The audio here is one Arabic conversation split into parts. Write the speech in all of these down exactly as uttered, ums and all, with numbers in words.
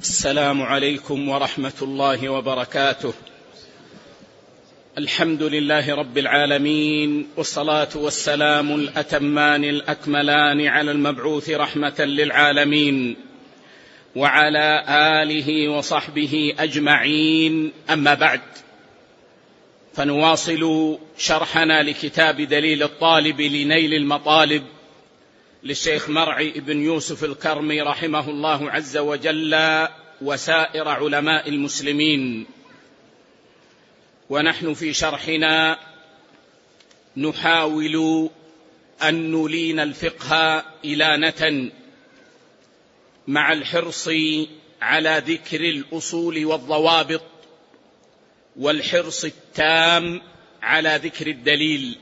السلام عليكم ورحمة الله وبركاته. الحمد لله رب العالمين، والصلاة والسلام الأتمان الأكملان على المبعوث رحمة للعالمين وعلى آله وصحبه أجمعين، أما بعد، فنواصل شرحنا لكتاب دليل الطالب لنيل المطالب للشيخ مرعي بن يوسف الكرمي رحمه الله عز وجل وسائر علماء المسلمين. ونحن في شرحنا نحاول أن نلين الفقه إلانة مع الحرص على ذكر الأصول والضوابط والحرص التام على ذكر الدليل.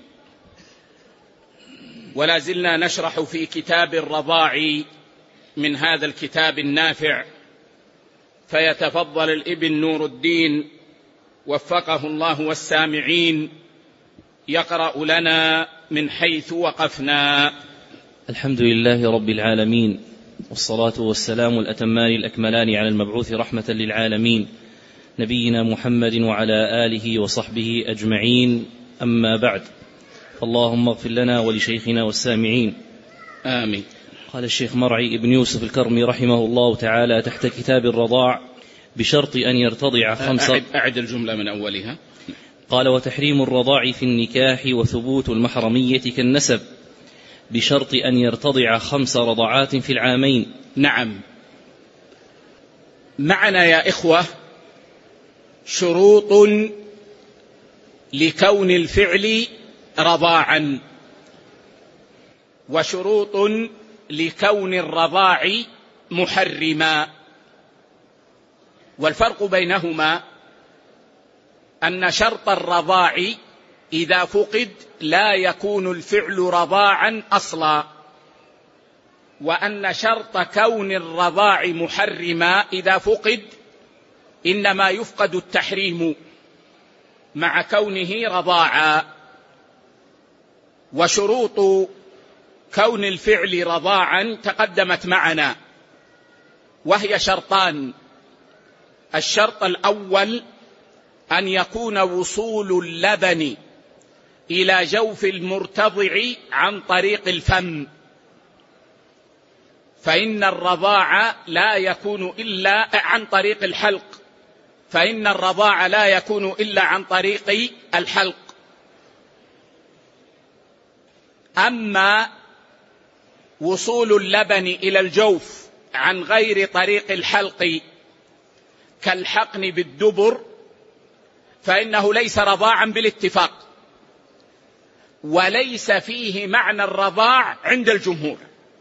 ولا زلنا نشرح في كتاب الرضاع من هذا الكتاب النافع، فيتفضل الابن نور الدين وفقه الله والسامعين يقرأ لنا من حيث وقفنا. الحمد لله رب العالمين، والصلاة والسلام الأتمان الأكملان على المبعوث رحمة للعالمين نبينا محمد وعلى آله وصحبه أجمعين، أما بعد، اللهم اغفر لنا ولشيخنا والسامعين آمين. قال الشيخ مرعي بن يوسف الكرمي رحمه الله تعالى تحت كتاب الرضاع: بشرط أن يرتضع خمسة. أعد, أعد الجملة من أولها. قال: وتحريم الرضاع في النكاح وثبوت المحرمية كالنسب، بشرط أن يرتضع خمس رضعات في العامين. نعم، معنا يا إخوة شروط لكون الفعل رضاعا، وشروط لكون الرضاع محرما. والفرق بينهما أن شرط الرضاع إذا فقد لا يكون الفعل رضاعا أصلا، وأن شرط كون الرضاع محرما إذا فقد إنما يفقد التحريم مع كونه رضاعا. وشروط كون الفعل رضاعا تقدمت معنا، وهي شرطان: الشرط الأول أن يكون وصول اللبن إلى جوف المرتضع عن طريق الفم، فإن الرضاع لا يكون إلا عن طريق الحلق، فإن الرضاع لا يكون إلا عن طريق الحلق. أما وصول اللبن إلى الجوف عن غير طريق الحلق كالحقن بالدبر فإنه ليس رضاعا بالاتفاق، وليس فيه معنى الرضاع عند الجمهور،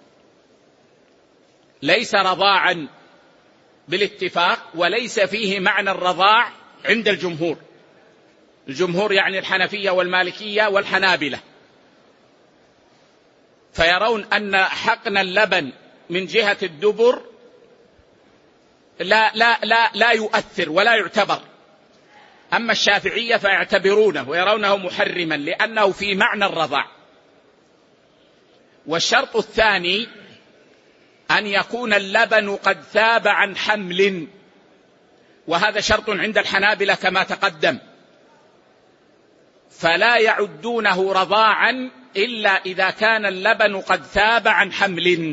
ليس رضاعا بالاتفاق وليس فيه معنى الرضاع عند الجمهور. الجمهور يعني الحنفية والمالكية والحنابلة، فيرون أن حقن اللبن من جهة الدبر لا, لا, لا, لا يؤثر ولا يعتبر. أما الشافعية فيعتبرونه ويرونه محرما لأنه في معنى الرضاع. والشرط الثاني أن يكون اللبن قد ثاب عن حمل، وهذا شرط عند الحنابلة كما تقدم، فلا يعدونه رضاعا إلا إذا كان اللبن قد ثاب عن حمل.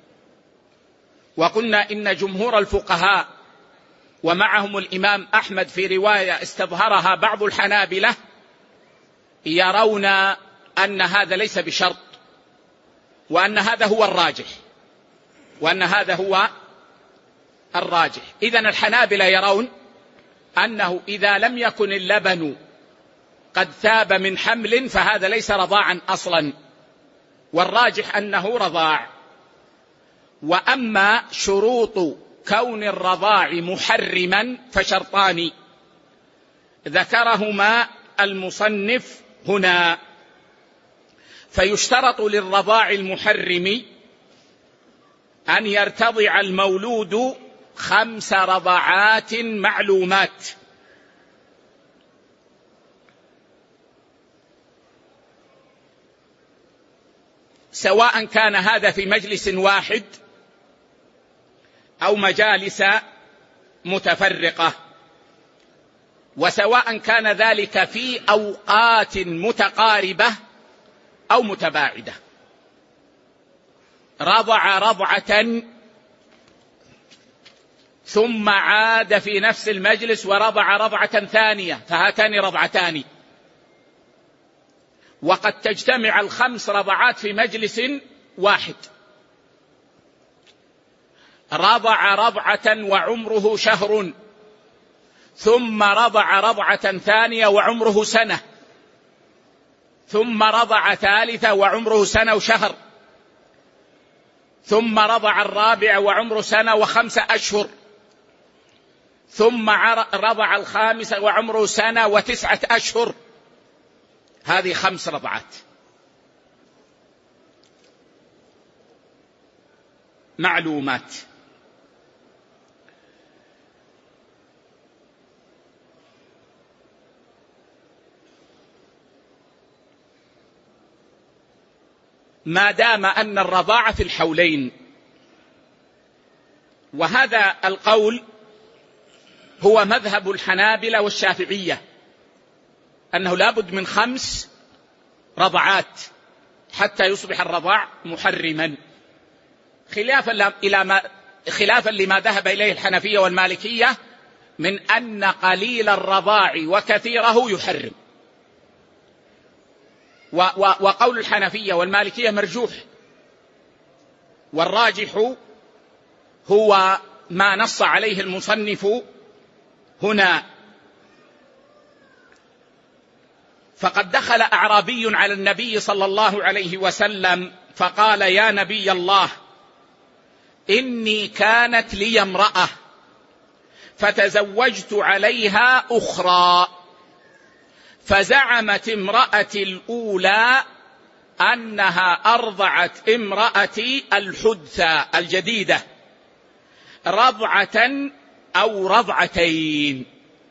وقلنا إن جمهور الفقهاء ومعهم الإمام أحمد في رواية استظهرها بعض الحنابلة يرون أن هذا ليس بشرط، وأن هذا هو الراجح، وأن هذا هو الراجح. إذن الحنابلة يرون أنه إذا لم يكن اللبن قد ثاب من حمل فهذا ليس رضاعا أصلا، والراجح أنه رضاع. وأما شروط كون الرضاع محرما فشرطان ذكرهما المصنف هنا. فيشترط للرضاع المحرم أن يرتضع المولود خمس رضعات معلومات، سواء كان هذا في مجلس واحد أو مجالس متفرقة، وسواء كان ذلك في أوقات متقاربة أو متباعدة. رضع رضعة ثم عاد في نفس المجلس ورضع رضعة ثانية، فهاتان رضعتان. وقد تجتمع الخمس رضعات في مجلس واحد. رضع رضعة وعمره شهر، ثم رضع رضعة ثانية وعمره سنة، ثم رضع ثالثة وعمره سنة وشهر، ثم رضع الرابع وعمره سنة وخمسة أشهر، ثم رضع الخامسة وعمره سنة وتسعة أشهر. هذه خمس رضعات. معلومات. ما دام أن الرضاعة في الحولين، وهذا القول هو مذهب الحنابلة والشافعية، أنه لابد من خمس رضعات حتى يصبح الرضاع محرما، خلافا إلى ما خلافا لما ذهب إليه الحنفية والمالكية من أن قليل الرضاع وكثيره يحرم. وقول الحنفية والمالكية مرجوح، والراجح هو ما نص عليه المصنف هنا. فقد دخل أعرابي على النبي صلى الله عليه وسلم فقال: يا نبي الله، إني كانت لي امرأة فتزوجت عليها أخرى، فزعمت امرأتي الأولى أنها أرضعت امرأتي الحدثى الجديدة رضعة أو رضعتين.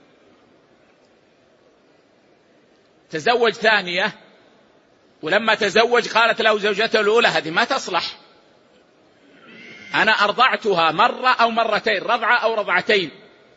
تزوج ثانية، ولما تزوج قالت له زوجته الأولى: هذه ما تصلح، أنا أرضعتها مرة أو مرتين، رضعة أو رضعتين.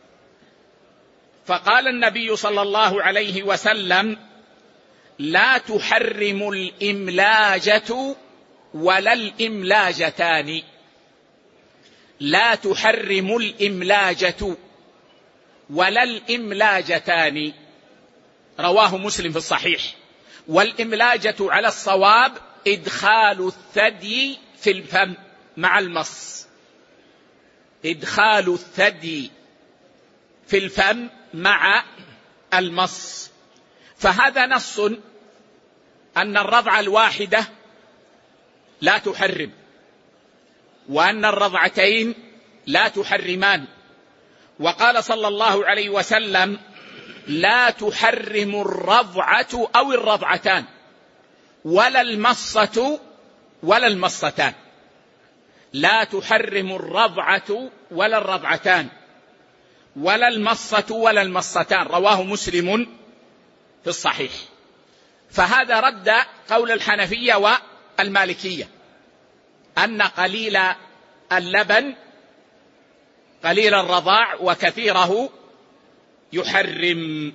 فقال النبي صلى الله عليه وسلم: لا تحرم الإملاجة ولا الإملاجتان. لا تحرم الإملاجة ولا الإملاجتان. رواه مسلم في الصحيح. والإملاجة على الصواب إدخال الثدي في الفم مع المص. إدخال الثدي في الفم مع المص. فهذا نص أن الرضعة الواحدة لا تحرم، وأن الرضعتين لا تحرمان. وقال صلى الله عليه وسلم: لا تحرم الرضعة أو الرضعتان ولا المصة ولا المصتان. لا تحرم الرضعة ولا الرضعتان ولا المصة ولا المصتان. رواه مسلم في الصحيح. فهذا رد قول الحنفية والمالكية أن قليل اللبن قليل الرضاع وكثيره يحرم.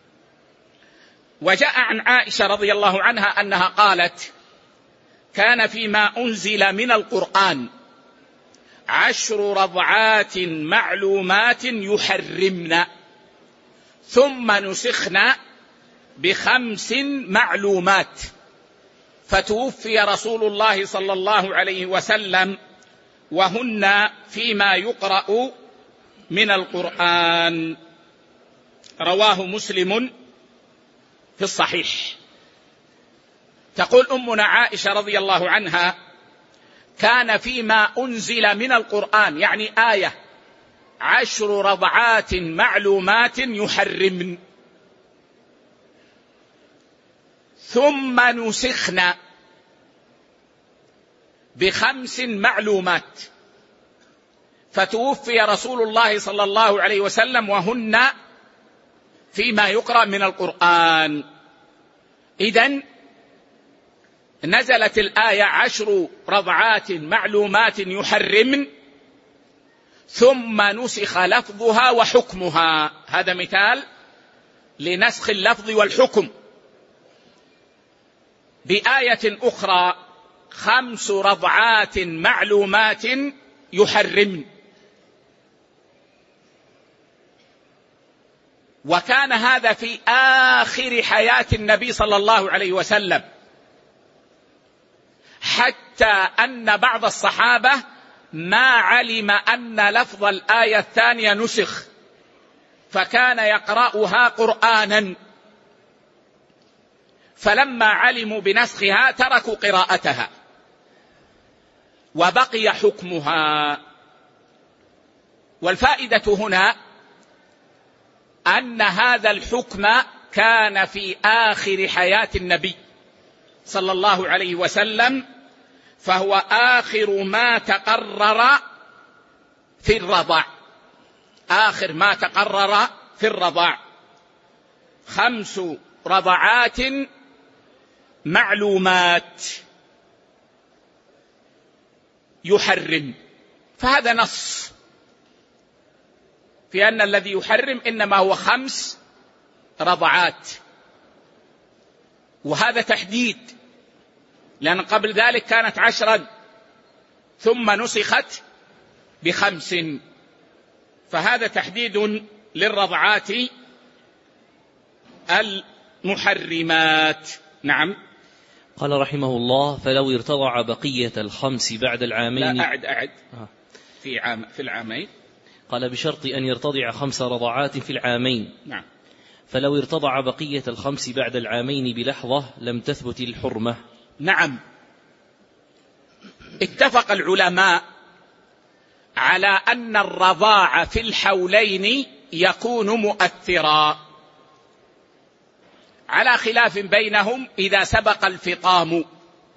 وجاء عن عائشة رضي الله عنها أنها قالت: كان فيما أنزل من القرآن عشر رضعات معلومات يحرمن، ثم نسخن بخمس معلومات، فتوفي رسول الله صلى الله عليه وسلم وهن فيما يقرأ من القرآن. رواه مسلم في الصحيح. تقول أمنا عائشة رضي الله عنها: كان فيما أنزل من القرآن، يعني آية، عشر رضعات معلومات يحرمن، ثم نسخنا بخمس معلومات، فتوفي رسول الله صلى الله عليه وسلم وهن فيما يقرأ من القرآن. إذن نزلت الآية: عشر رضعات معلومات يحرمن، ثم نسخ لفظها وحكمها. هذا مثال لنسخ اللفظ والحكم. بآية أخرى: خمس رضعات معلومات يحرمن. وكان هذا في آخر حياة النبي صلى الله عليه وسلم، حتى أن بعض الصحابة ما علم أن لفظ الآية الثانية نسخ، فكان يقرأها قرآنا، فلما علموا بنسخها تركوا قراءتها وبقي حكمها. والفائدة هنا أن هذا الحكم كان في آخر حياة النبي صلى الله عليه وسلم، فهو آخر ما تقرر في الرضاع، آخر ما تقرر في الرضاع. خمس رضعات معلومات يحرم، فهذا نص في أن الذي يحرم إنما هو خمس رضعات، وهذا تحديد، لأن قبل ذلك كانت عشرا ثم نسخت بخمس، فهذا تحديد للرضعات المحرمات. نعم. قال رحمه الله: فلو ارتضع بقية الخمس بعد العامين. لا أعد أعد في عام في العامين. قال: بشرط أن يرتضع خمس رضعات في العامين. نعم. فلو ارتضع بقية الخمس بعد العامين بلحظة لم تثبت الحرمة. نعم. اتفق العلماء على أن الرضاع في الحولين يكون مؤثرا، على خلاف بينهم إذا سبق الفطام،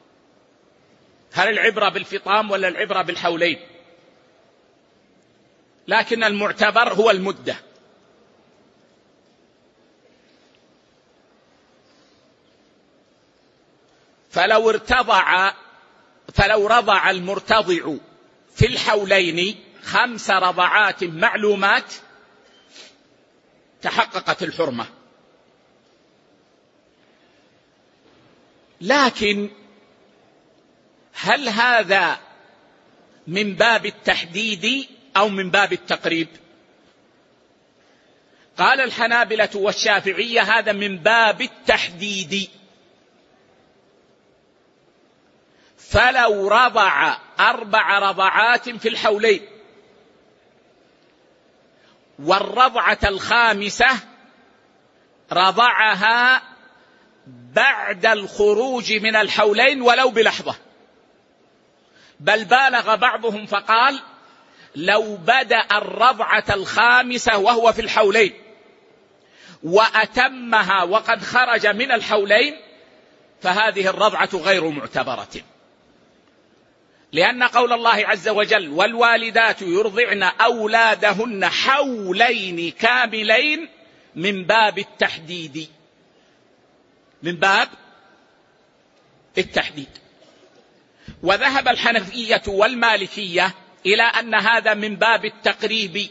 هل العبرة بالفطام ولا العبرة بالحولين؟ لكن المعتبر هو المدة. فلو ارتضع فلو رضع المرتضع في الحولين خمس رضعات معلومات تحققت الحرمة. لكن هل هذا من باب التحديد أو من باب التقريب؟ قال الحنابلة والشافعية هذا من باب التحديد. فلو رضع أربع رضعات في الحولين والرضعة الخامسة رضعها بعد الخروج من الحولين ولو بلحظة، بل بالغ بعضهم فقال لو بدأ الرضعة الخامسة وهو في الحولين وأتمها وقد خرج من الحولين فهذه الرضعة غير معتبرة، لأن قول الله عز وجل: والوالدات يرضعن أولادهن حولين كاملين، من باب التحديد، من باب التحديد. وذهب الحنفية والمالكية إلى أن هذا من باب التقريب،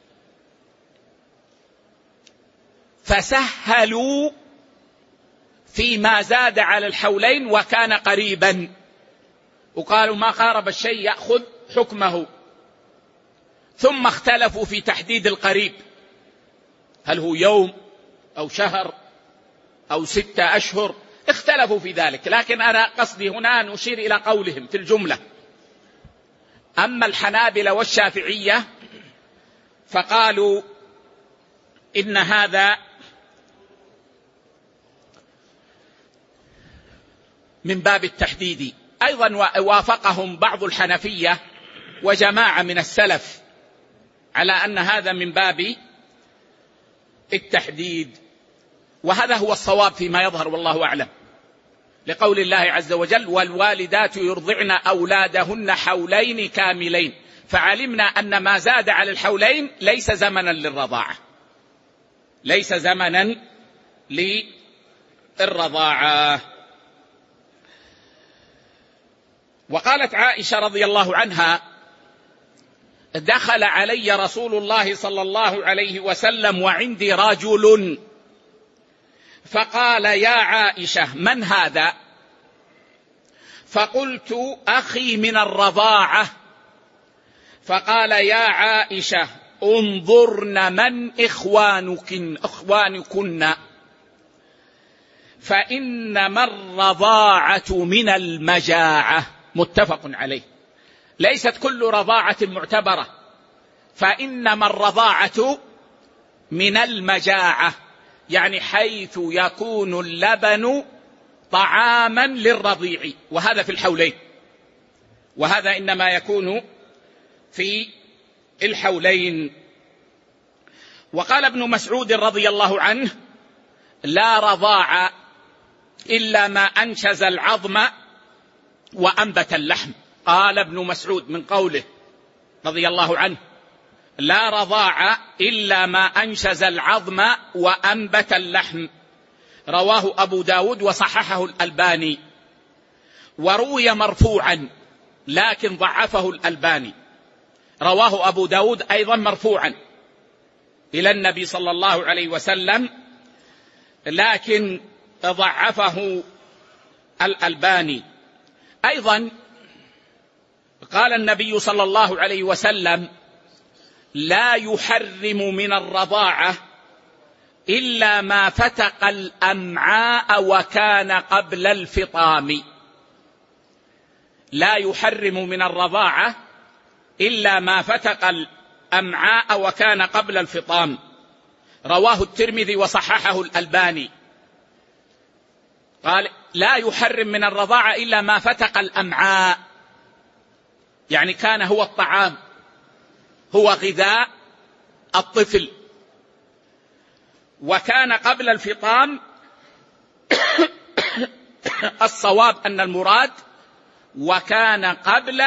فسهلوا فيما زاد على الحولين وكان قريبا، وقالوا ما قارب الشيء يأخذ حكمه. ثم اختلفوا في تحديد القريب، هل هو يوم أو شهر أو ستة أشهر، اختلفوا في ذلك، لكن أنا قصدي هنا أن أشير إلى قولهم في الجملة. أما الحنابلة والشافعية فقالوا إن هذا من باب التحديد. أيضا وافقهم بعض الحنفية وجماعة من السلف على أن هذا من باب التحديد، وهذا هو الصواب فيما يظهر والله أعلم، لقول الله عز وجل: والوالدات يرضعن أولادهن حولين كاملين، فعلمنا أن ما زاد على الحولين ليس زمنا للرضاعة، ليس زمنا للرضاعة. وقالت عائشة رضي الله عنها: دخل علي رسول الله صلى الله عليه وسلم وعندي رجل فقال يا عائشة من هذا؟ فقلت أخي من الرضاعة. فقال يا عائشة انظرن من إخوانكن, إخوانكن فإنما الرضاعة من المجاعة. متفق عليه. ليست كل رضاعة معتبرة، فإنما الرضاعة من المجاعة، يعني حيث يكون اللبن طعاما للرضيع، وهذا في الحولين، وهذا إنما يكون في الحولين. وقال ابن مسعود رضي الله عنه لا رضاع إلا ما أنشز العظم وأنبت اللحم. قال ابن مسعود من قوله رضي الله عنه لا رضاع إلا ما أنشز العظم وأنبت اللحم، رواه أبو داود وصححه الألباني. وروي مرفوعا لكن ضعفه الألباني، رواه أبو داود أيضا مرفوعا إلى النبي صلى الله عليه وسلم لكن ضعفه الألباني. أيضا قال النبي صلى الله عليه وسلم لا يحرم من الرضاعة إلا ما فتق الأمعاء وكان قبل الفطام. لا يحرم من الرضاعة إلا ما فتق الأمعاء وكان قبل الفطام، رواه الترمذي وصححه الألباني. قال لا يحرم من الرضاعة إلا ما فتق الأمعاء، يعني كان هو الطعام، هو غذاء الطفل، وكان قبل الفطام. الصواب أن المراد وكان قبل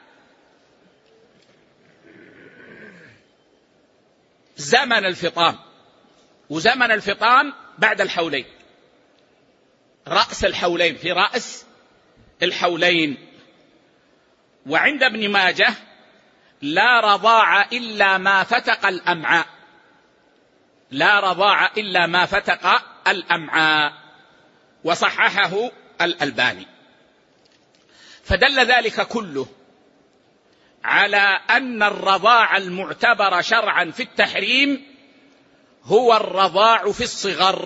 زمن الفطام، وزمن الفطام بعد الحولين، رأس الحولين، في رأس الحولين. وعند ابن ماجه لا رضاع إلا ما فتق الأمعاء، لا رضاع إلا ما فتق الأمعاء، وصححه الألباني. فدل ذلك كله على أن الرضاع المعتبر شرعا في التحريم هو الرضاع في الصغر،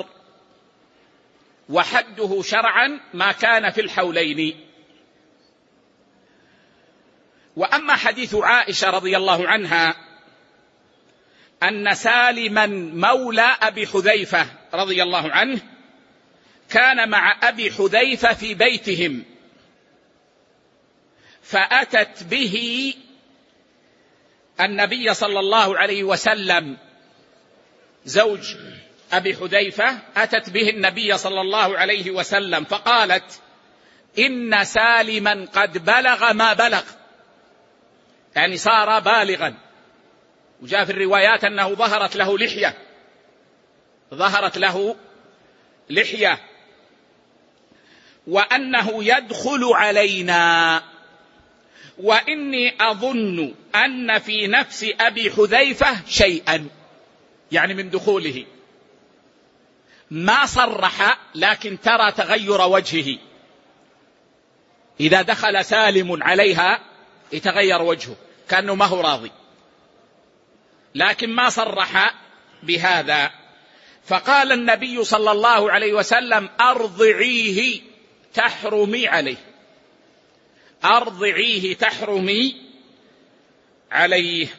وحده شرعا ما كان في الحولين. وأما حديث عائشة رضي الله عنها أن سالما مولى أبي حذيفة رضي الله عنه كان مع أبي حذيفة في بيتهم، فأتت به النبي صلى الله عليه وسلم، زوج أبي حذيفة أتت به النبي صلى الله عليه وسلم فقالت إن سالما قد بلغ ما بلغ، يعني صار بالغا. وجاء في الروايات أنه ظهرت له لحية، ظهرت له لحية، وأنه يدخل علينا، وإني أظن أن في نفس أبي حذيفة شيئا، يعني من دخوله. ما صرح لكن ترى تغير وجهه، إذا دخل سالم عليها يتغير وجهه كأنه ما هو راضي، لكن ما صرح بهذا. فقال النبي صلى الله عليه وسلم أرضعيه تحرمي عليه، أرضعيه تحرمي عليه،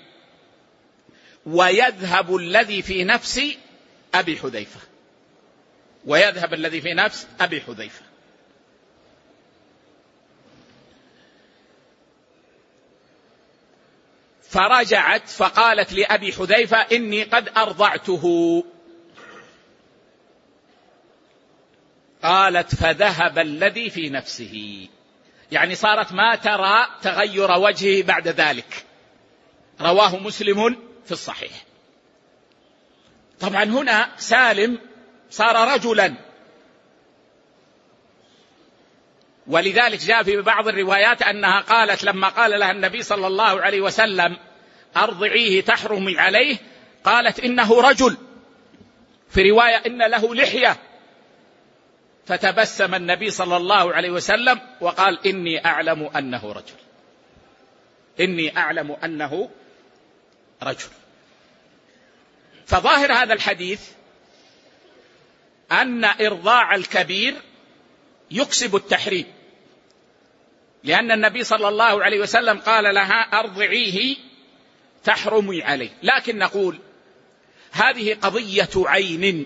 ويذهب الذي في نفس أبي حذيفة، ويذهب الذي في نفس أبي حذيفة. فرجعت فقالت لأبي حذيفة إني قد أرضعته. قالت فذهب الذي في نفسه، يعني صارت ما ترى تغير وجهه بعد ذلك. رواه مسلم في الصحيح. طبعا هنا سالم صار رجلا، ولذلك جاء في بعض الروايات أنها قالت لما قال لها النبي صلى الله عليه وسلم أرضعيه تحرم عليه، قالت إنه رجل، في رواية إن له لحية، فتبسم النبي صلى الله عليه وسلم وقال إني أعلم أنه رجل، إني أعلم أنه رجل. فظاهر هذا الحديث أن إرضاع الكبير يكسب التحريم، لأن النبي صلى الله عليه وسلم قال لها أرضعيه تحرمي عليه. لكن نقول هذه قضية عين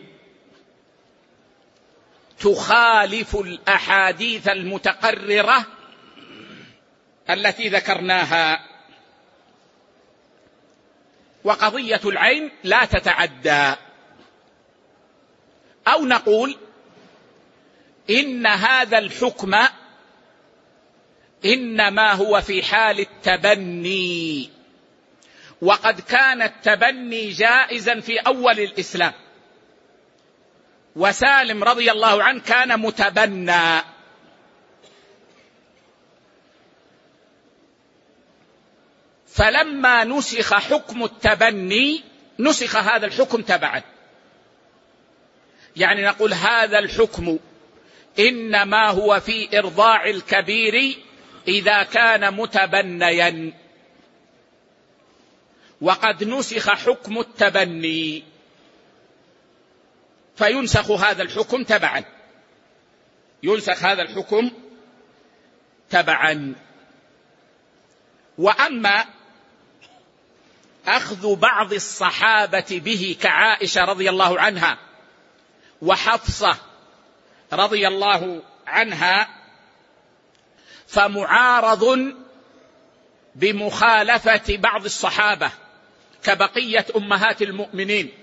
تخالف الأحاديث المتقررة التي ذكرناها، وقضية العين لا تتعدى. أو نقول إن هذا الحكم إنما هو في حال التبني، وقد كان التبني جائزا في أول الإسلام، وسالم رضي الله عنه كان متبنى، فلما نسخ حكم التبني نسخ هذا الحكم تبعا. يعني نقول هذا الحكم إنما هو في إرضاع الكبير إذا كان متبنيا، وقد نسخ حكم التبني، فينسخ هذا الحكم تبعا، ينسخ هذا الحكم تبعا. وأما أخذ بعض الصحابة به كعائشة رضي الله عنها وحفصة رضي الله عنها فمعارض بمخالفة بعض الصحابة كبقية أمهات المؤمنين،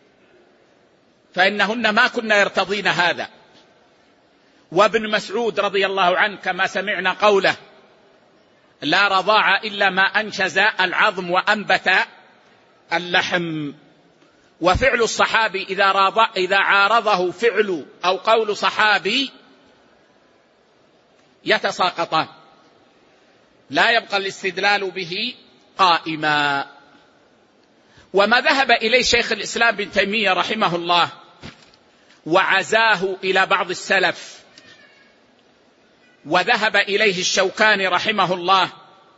فإنهن ما كنا يرتضين هذا. وابن مسعود رضي الله عنه كما سمعنا قوله لا رضاع إلا ما أنشز العظم وأنبت اللحم. وفعل الصحابي إذا, راضع إذا عارضه فعل أو قول صحابي يتساقطان، لا يبقى الاستدلال به قائما. وما ذهب إليه شيخ الإسلام بن تيمية رحمه الله وعزاه إلى بعض السلف، وذهب إليه الشوكاني رحمه الله،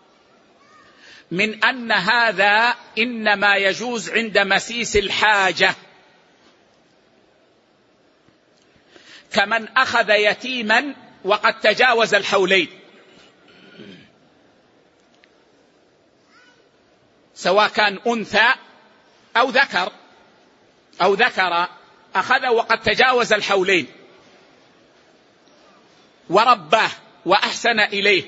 من أن هذا إنما يجوز عند مسيس الحاجة، كمن أخذ يتيما وقد تجاوز الحولين، سواء كان أنثى أو ذكر أو ذكر أخذ وقد تجاوز الحولين ورباه وأحسن إليه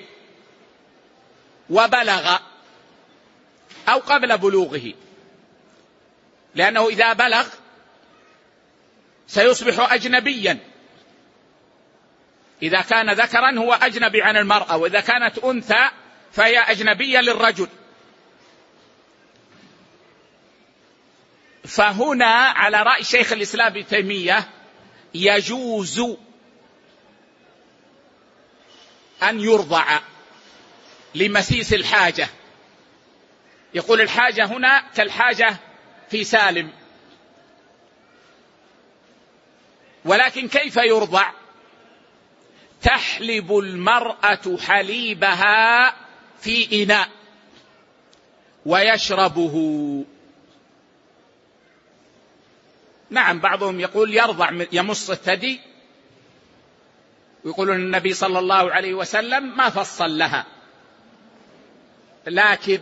وبلغ أو قبل بلوغه، لأنه إذا بلغ سيصبح أجنبيا، إذا كان ذكرا هو أجنبي عن المرأة، وإذا كانت أنثى فهي أجنبية للرجل. فهنا على رأي شيخ الإسلام ابن تيمية يجوز أن يرضع لمسيس الحاجة. يقول الحاجة هنا كالحاجة في سالم، ولكن كيف يرضع؟ تحلب المرأة حليبها في إناء ويشربه. نعم، بعضهم يقول يرضع يمص الثدي، ويقولون النبي صلى الله عليه وسلم ما فصل لها، لكن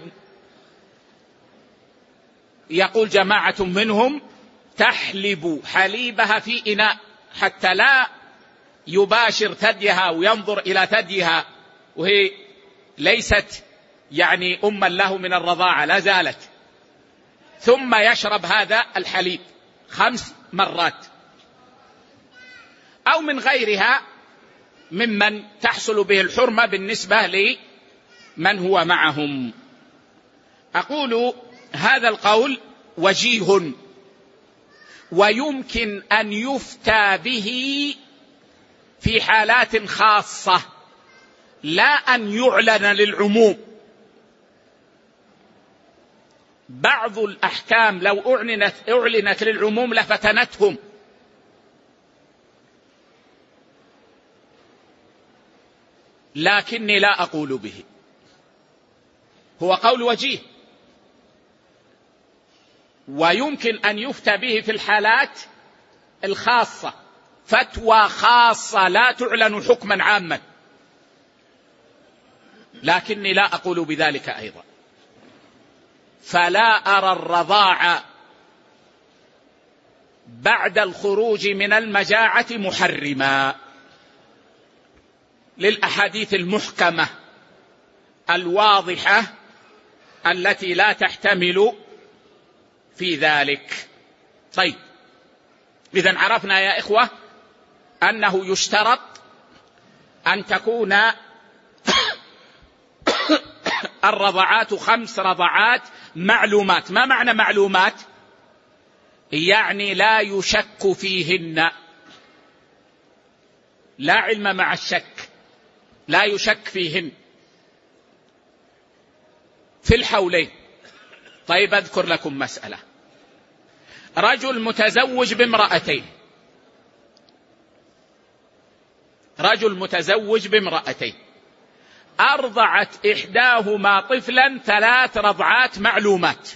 يقول جماعة منهم تحلب حليبها في إناء حتى لا يباشر ثديها وينظر إلى ثديها، وهي ليست يعني أما له من الرضاعة، لا زالت، ثم يشرب هذا الحليب خمس مرات، أو من غيرها ممن تحصل به الحرمة بالنسبة لمن هو معهم. أقول هذا القول وجيه، ويمكن أن يفتى به في حالات خاصة، لا أن يعلن للعموم. بعض الأحكام لو أعلنت, أعلنت للعموم لفتنتهم، لكني لا أقول به. هو قول وجيه، ويمكن أن يفتى به في الحالات الخاصة، فتوى خاصة لا تعلن حكما عاما، لكني لا أقول بذلك أيضا. فلا أرى الرضاعة بعد الخروج من المجاعة محرما للأحاديث المحكمة الواضحة التي لا تحتمل في ذلك. طيب، إذن عرفنا يا إخوة أنه يشترط أن تكون الرضعات خمس رضعات معلومات. ما معنى معلومات؟ يعني لا يشك فيهن، لا علم مع الشك، لا يشك فيهن في الحولين. طيب، أذكر لكم مسألة. رجل متزوج بامرأتين، رجل متزوج بامرأتين أرضعت إحداهما طفلا ثلاث رضعات معلومات،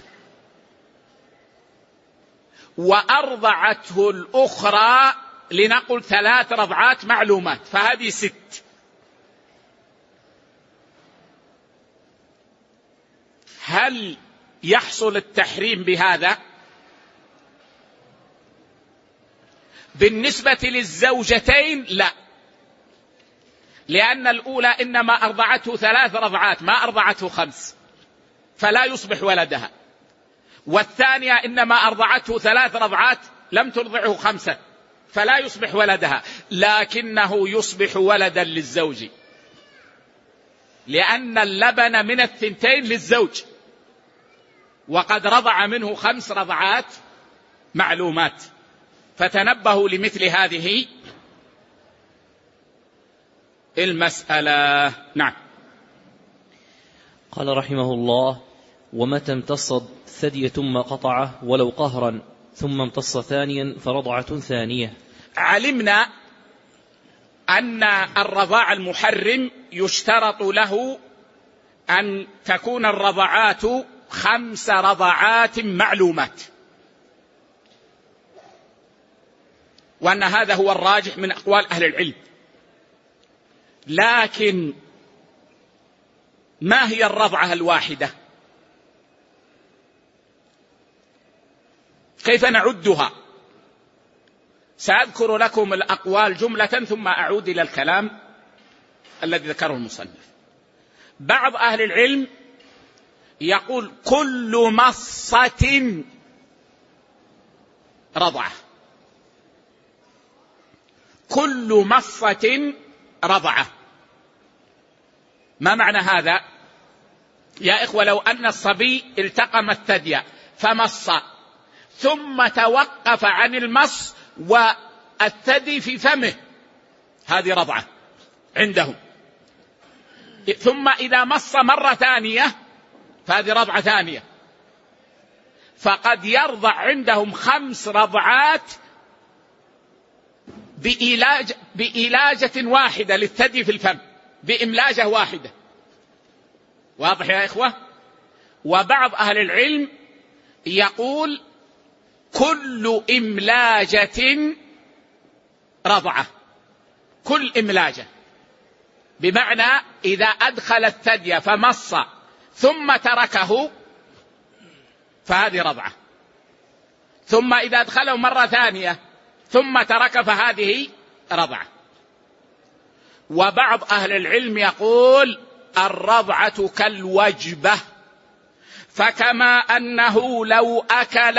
وأرضعته الأخرى لنقل ثلاث رضعات معلومات، فهذه ست. هل يحصل التحريم بهذا؟ بالنسبة للزوجتين لا، لأن الأولى إنما أرضعته ثلاث رضعات ما أرضعته خمس، فلا يصبح ولدها، والثانية إنما أرضعته ثلاث رضعات لم ترضعه خمسة، فلا يصبح ولدها، لكنه يصبح ولدا للزوج، لأن اللبن من الثنتين للزوج، وقد رضع منه خمس رضعات معلومات. فتنبهوا لمثل هذه المسألة. نعم. قال رحمه الله: ومتى امتص ثدي ثم قطعه ولو قهرا ثم امتص ثانيا فرضعة ثانية. علمنا أن الرضاع المحرم يشترط له أن تكون الرضعات خمس رضعات معلومات، وأن هذا هو الراجح من أقوال أهل العلم. لكن ما هي الرضعة الواحدة؟ كيف نعدها؟ سأذكر لكم الأقوال جملة ثم أعود إلى الكلام الذي ذكره المصنف. بعض أهل العلم يقول كل مصة رضعة، كل مصة رضعة. ما معنى هذا يا إخوة؟ لو أن الصبي التقم الثدي فمص ثم توقف عن المص والثدي في فمه، هذه رضعة عندهم. ثم إذا مص مرة ثانية فهذه رضعة ثانية. فقد يرضع عندهم خمس رضعات بإلاج بإلاجة واحدة للثدي في الفم، بإملاجة واحدة. واضح يا إخوة؟ وبعض أهل العلم يقول كل إملاجة رضعة، كل إملاجة، بمعنى إذا أدخل الثدي فمص ثم تركه فهذه رضعة، ثم إذا أدخله مرة ثانية ثم ترك فهذه رضعة. وبعض أهل العلم يقول الرضعة كالوجبة، فكما أنه لو أكل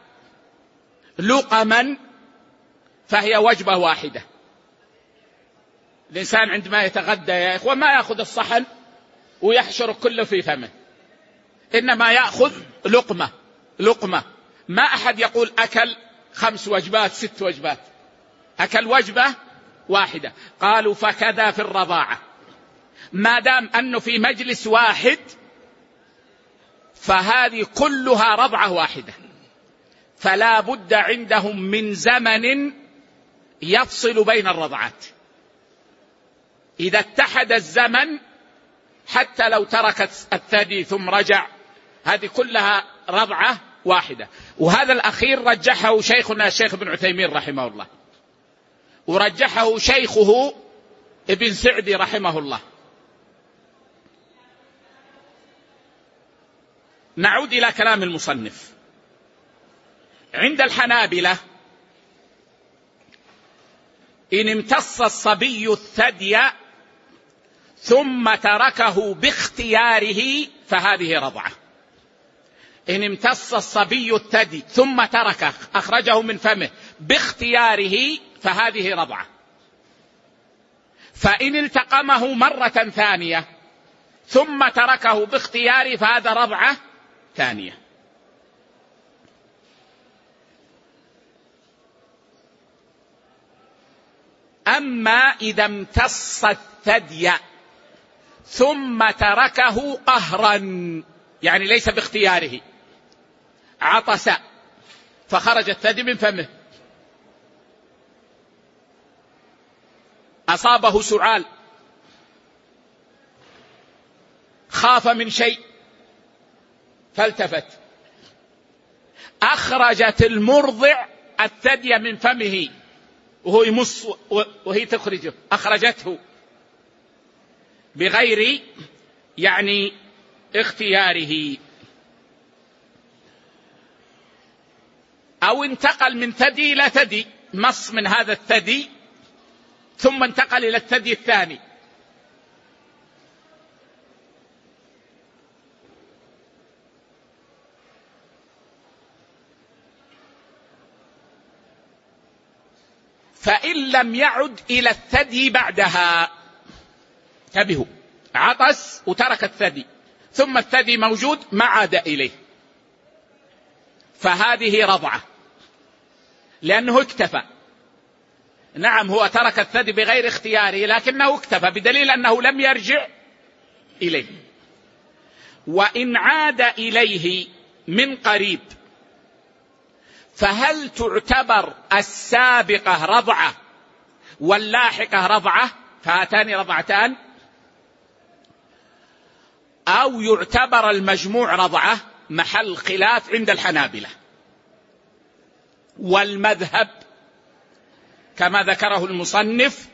لقما فهي وجبة واحدة. الإنسان عندما يتغدى يا إخوة ما يأخذ الصحن ويحشر كله في فمه، إنما يأخذ لقمة لقمة. ما أحد يقول أكل خمس وجبات ست وجبات، أكل وجبة واحدة. قالوا فكذا في الرضاعة، ما دام أنه في مجلس واحد فهذه كلها رضعة واحدة، فلا بد عندهم من زمن يفصل بين الرضعات. إذا اتحد الزمن حتى لو تركت الثدي ثم رجع، هذه كلها رضعة واحدة. وهذا الأخير رجحه شيخنا الشيخ ابن عثيمين رحمه الله، ورجحه شيخه ابن سعدي رحمه الله. نعود إلى كلام المصنف. عند الحنابلة إن امتص الصبي الثدي ثم تركه باختياره فهذه رضعة. إن امتص الصبي الثدي ثم تركه، أخرجه من فمه باختياره، فهذه رضعة. فإن التقمه مرة ثانية ثم تركه باختياره فهذا رضعة ثانية. أما إذا امتص الثدي ثم تركه قهرا، يعني ليس باختياره، عطس فخرج الثدي من فمه، أصابه سعال، خاف من شيء فالتفت، أخرجت المرضع الثدي من فمه وهو يمص وهي تخرجه، أخرجته بغير يعني اختياره. أو انتقل من ثدي إلى ثدي، مص من هذا الثدي ثم انتقل إلى الثدي الثاني، فإن لم يعد إلى الثدي بعدها، انتبهوا، عطس وترك الثدي ثم الثدي موجود ما عاد إليه، فهذه رضعة لأنه اكتفى. نعم هو ترك الثدي بغير اختياره لكنه اكتفى بدليل أنه لم يرجع إليه. وإن عاد إليه من قريب فهل تعتبر السابقة رضعة واللاحقة رضعة، فهاتان رضعتان، أو يعتبر المجموع رضعة؟ محل خلاف عند الحنابلة. والمذهب كما ذكره المصنف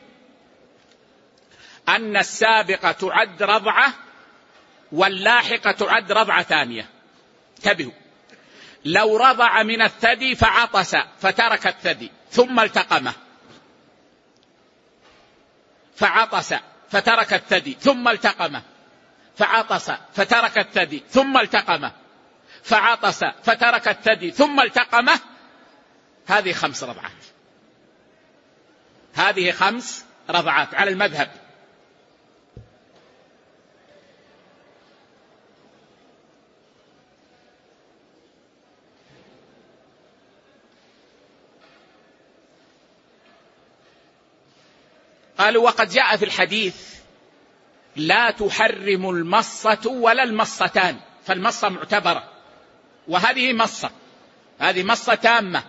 أن السابقة تعد رضعة واللاحقة تعد رضعة ثانية. انتبهوا، لو رضع من الثدي فعطس فترك الثدي ثم التقمه، فعطس فترك الثدي ثم التقمه، فعطس فترك الثدي ثم التقمه، فعطس فترك الثدي ثم التقمه، هذه خمس رضعات. هذه خمس رضعات على المذهب. قالوا وقد جاء في الحديث لا تحرم المصة ولا المصتان، فالمصة معتبرة وهذه مصة، هذه مصة تامة،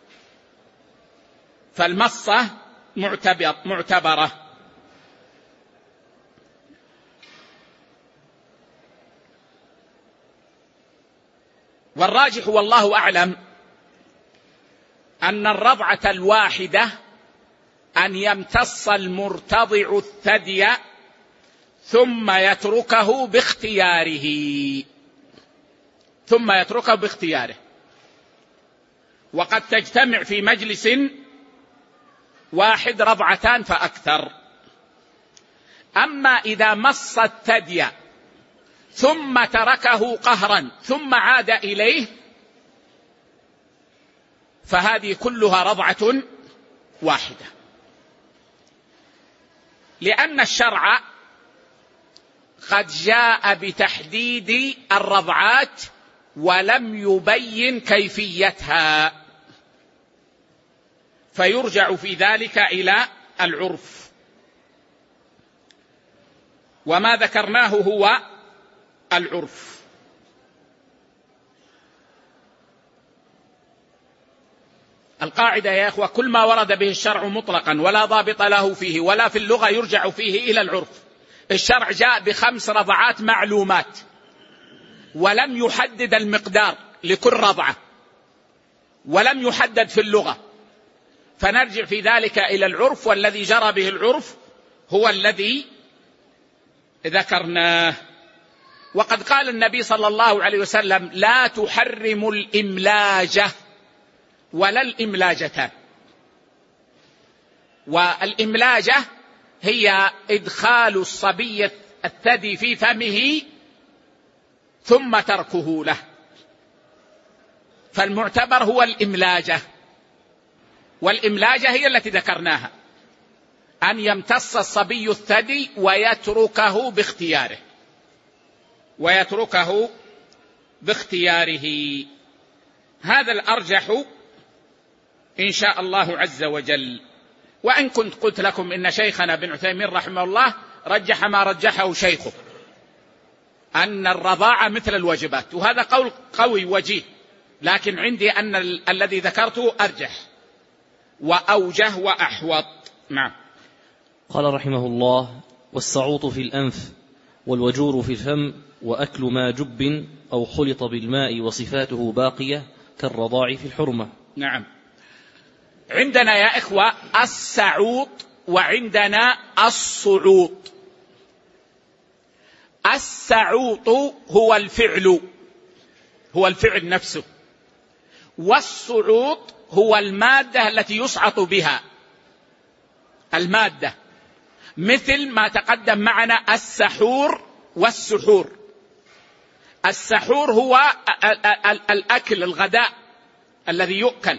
فالمصة معتبر معتبرة. والراجح والله أعلم أن الرضعة الواحدة أن يمتص المرتضع الثدي ثم يتركه باختياره، ثم يتركه باختياره، وقد تجتمع في مجلس واحد رضعتان فأكثر. أما إذا مص الثدي ثم تركه قهرا ثم عاد إليه فهذه كلها رضعة واحدة، لأن الشرع قد جاء بتحديد الرضعات ولم يبين كيفيتها، فيرجع في ذلك إلى العرف. وما ذكرناه هو العرف. القاعدة يا إخوة: كل ما ورد به الشرع مطلقا ولا ضابط له فيه ولا في اللغة يرجع فيه إلى العرف. الشرع جاء بخمس رضعات معلومات ولم يحدد المقدار لكل رضعة ولم يحدد في اللغة، فنرجع في ذلك إلى العرف، والذي جرى به العرف هو الذي ذكرناه. وقد قال النبي صلى الله عليه وسلم: لا تحرم الإملاجة ولا الإملاجتان. والإملاجة هي إدخال الصبي الثدي في فمه ثم تركه له، فالمعتبر هو الإملاجة. والإملاجة هي التي ذكرناها، أن يمتص الصبي الثدي ويتركه باختياره ويتركه باختياره هذا الأرجح إن شاء الله عز وجل. وإن كنت قلت لكم إن شيخنا ابن عثيمين رحمه الله رجح ما رجحه شيخه، أن الرضاعة مثل الواجبات، وهذا قول قوي وجيه، لكن عندي أن ال- الذي ذكرته أرجح وأوجه وأحوط. نعم. قال رحمه الله: والسعوط في الأنف والوجور في الفم وأكل ما جب أو خلط بالماء وصفاته باقية كالرضاع في الحرمة. نعم. عندنا يا إخوة السعوط وعندنا الصعوط. السعوط هو الفعل هو الفعل نفسه، والصعوط هو المادة التي يصعط بها المادة، مثل ما تقدم معنا السحور والسحور. السحور هو الأكل الغداء الذي يؤكل،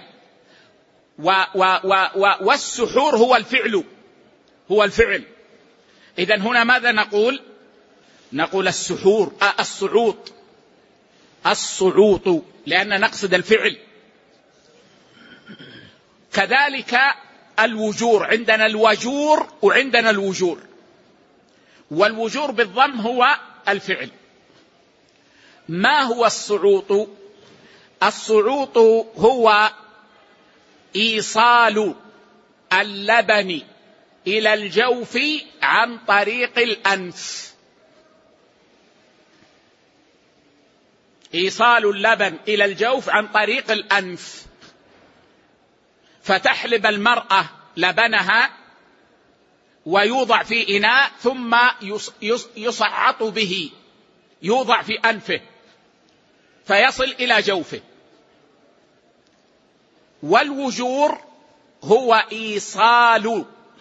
والسحور هو الفعل هو الفعل. إذن هنا ماذا نقول؟ نقول السحور آه الصعوط الصعوط لأن نقصد الفعل. كذلك الوجور، عندنا الوجور وعندنا الوجور، والوجور بالضم هو الفعل. ما هو الصعوط؟ الصعوط هو إيصال اللبن إلى الجوف عن طريق الأنف. إيصال اللبن إلى الجوف عن طريق الأنف، فتحلب المرأة لبنها ويوضع في إناء ثم يصعط به، يوضع في أنفه فيصل إلى جوفه. والوجور هو إيصال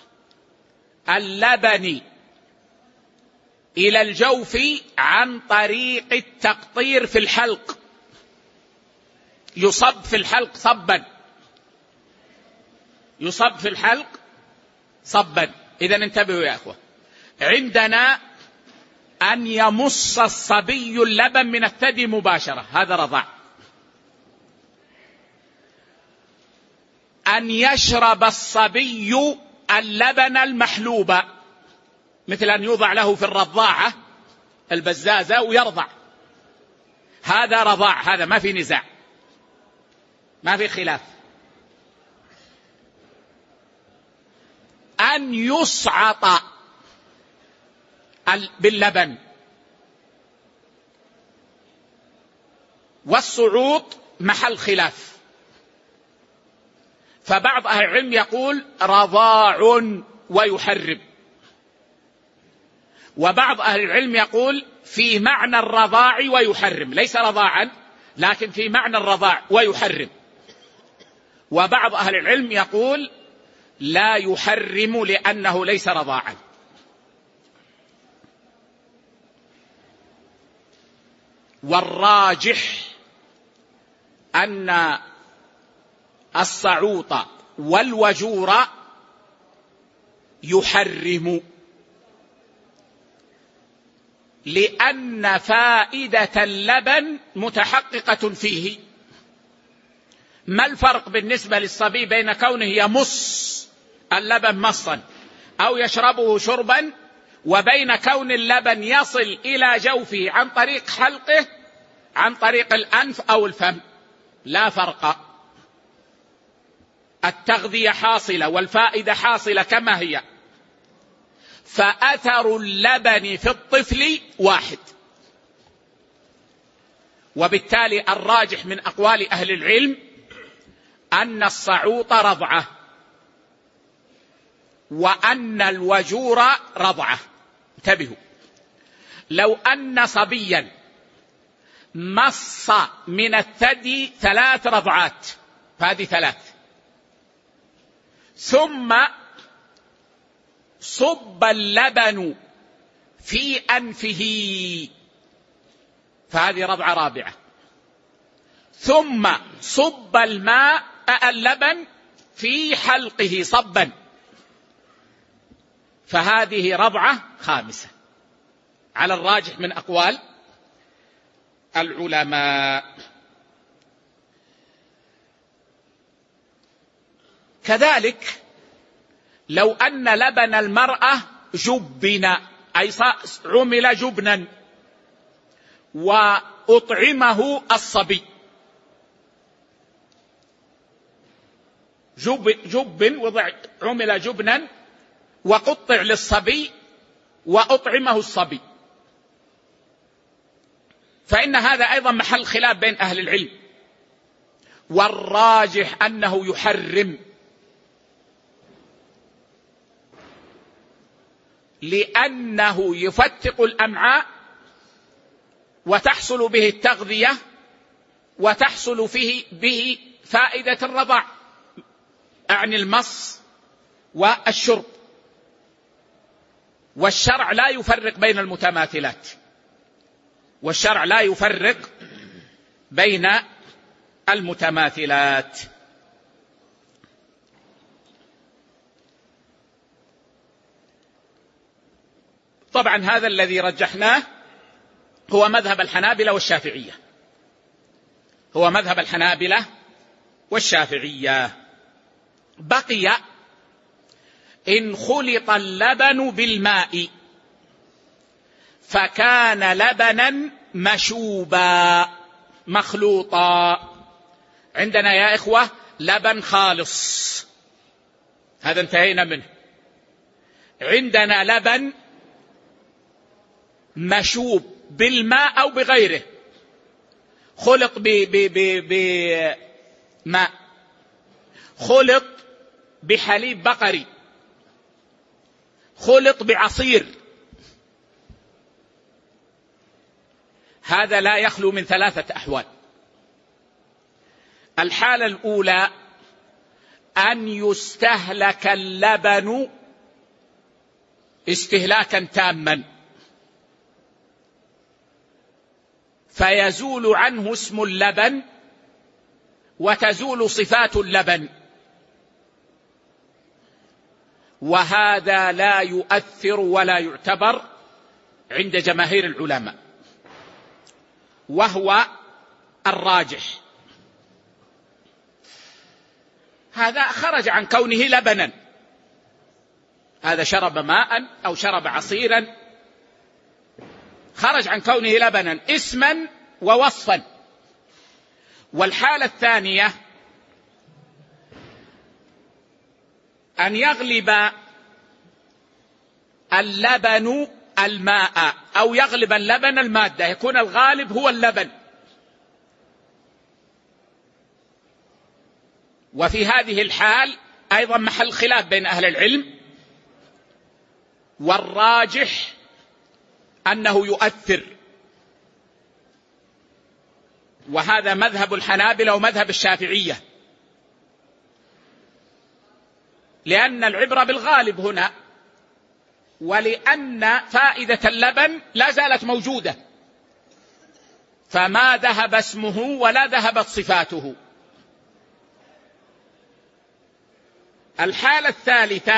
اللبن إلى الجوف عن طريق التقطير في الحلق، يصب في الحلق صبا يصب في الحلق صبا. إذن انتبهوا يا أخوة، عندنا أن يمص الصبي اللبن من الثدي مباشرة، هذا رضاع. أن يشرب الصبي اللبن المحلوب، مثل أن يوضع له في الرضاعة البزازة ويرضع، هذا رضاع، هذا ما في نزاع ما في خلاف. أن يصعط باللبن، والصعوط محل خلاف، فبعض أهل العلم يقول رضاع ويحرم، وبعض أهل العلم يقول في معنى الرضاع ويحرم، ليس رضاعا لكن في معنى الرضاع ويحرم. وبعض أهل العلم يقول لا يحرم لأنه ليس رضاعا. والراجح أن الصعوط والوجور يحرم، لأن فائدة اللبن متحققة فيه. ما الفرق بالنسبة للصبي بين كونه يمص اللبن مصا أو يشربه شربا وبين كون اللبن يصل إلى جوفه عن طريق حلقه عن طريق الأنف أو الفم؟ لا فرق. التغذية حاصلة والفائدة حاصلة كما هي، فأثر اللبن في الطفل واحد. وبالتالي الراجح من أقوال أهل العلم أن الصعوط رضعة، وأن الوجور رضعة. انتبهوا، لو أن صبيا مص من الثدي ثلاث رضعات، فهذه ثلاث، ثم صب اللبن في أنفه، فهذه رضعة رابعة، ثم صب الماء اللبن في حلقه صبا، فهذه رضعة خامسة على الراجح من أقوال العلماء. كذلك لو أن لبن المرأة جبن، أي عمل جبنا وأطعمه الصبي، جب جب وضع عمل جبنا وقطع للصبي وأطعمه الصبي، فإن هذا أيضا محل خلاف بين أهل العلم، والراجح أنه يحرم، لأنه يفتق الأمعاء وتحصل به التغذية وتحصل فيه به فائدة الرضع، أعني المص والشرب. والشرع لا يفرق بين المتماثلات، والشرع لا يفرق بين المتماثلات. طبعا هذا الذي رجحناه هو مذهب الحنابلة والشافعية، هو مذهب الحنابلة والشافعية. بقي إن خلط اللبن بالماء فكان لبنا مشوبا مخلوطا. عندنا يا إخوة لبن خالص، هذا انتهينا منه. عندنا لبن مشوب بالماء أو بغيره، خلط بماء، خلط بحليب بقري، خلط بعصير، هذا لا يخلو من ثلاثة أحوال. الحالة الأولى أن يستهلك اللبن استهلاكا تاما، فيزول عنه اسم اللبن وتزول صفات اللبن، وهذا لا يؤثر ولا يعتبر عند جماهير العلماء، وهو الراجح. هذا خرج عن كونه لبنا، هذا شرب ماء أو شرب عصيرا، خرج عن كونه لبنا اسما ووصفا. والحالة الثانية أن يغلب اللبن الماء أو يغلب اللبن المادة، يكون الغالب هو اللبن. وفي هذه الحال أيضا محل خلاف بين أهل العلم، والراجح أنه يؤثر، وهذا مذهب الحنابلة ومذهب الشافعية، لأن العبرة بالغالب هنا، ولأن فائدة اللبن لا زالت موجودة، فما ذهب اسمه ولا ذهبت صفاته. الحالة الثالثة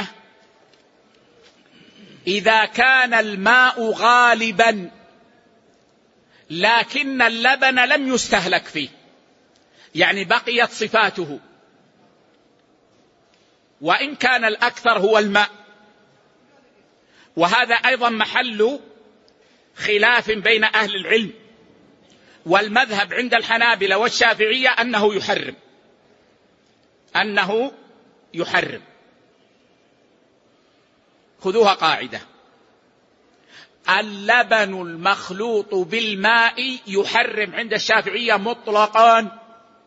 إذا كان الماء غالبا لكن اللبن لم يستهلك فيه، يعني بقيت صفاته، وإن كان الأكثر هو الماء، وهذا أيضا محل خلاف بين أهل العلم، والمذهب عند الحنابلة والشافعية أنه يحرم، أنه يحرم. خذوها قاعدة: اللبن المخلوط بالماء يحرم عند الشافعية مطلقا،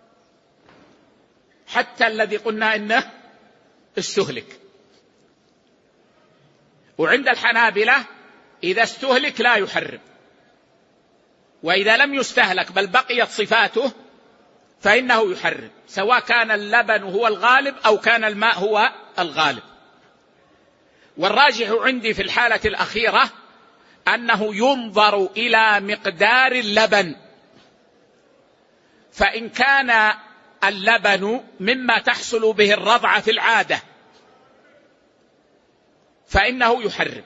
حتى الذي قلنا إنه استهلك. وعند الحنابلة إذا استهلك لا يحرم، وإذا لم يستهلك بل بقيت صفاته فإنه يحرم، سواء كان اللبن هو الغالب أو كان الماء هو الغالب. والراجح عندي في الحالة الأخيرة أنه ينظر إلى مقدار اللبن، فإن كان اللبن مما تحصل به الرضعة في العادة فإنه يحرم،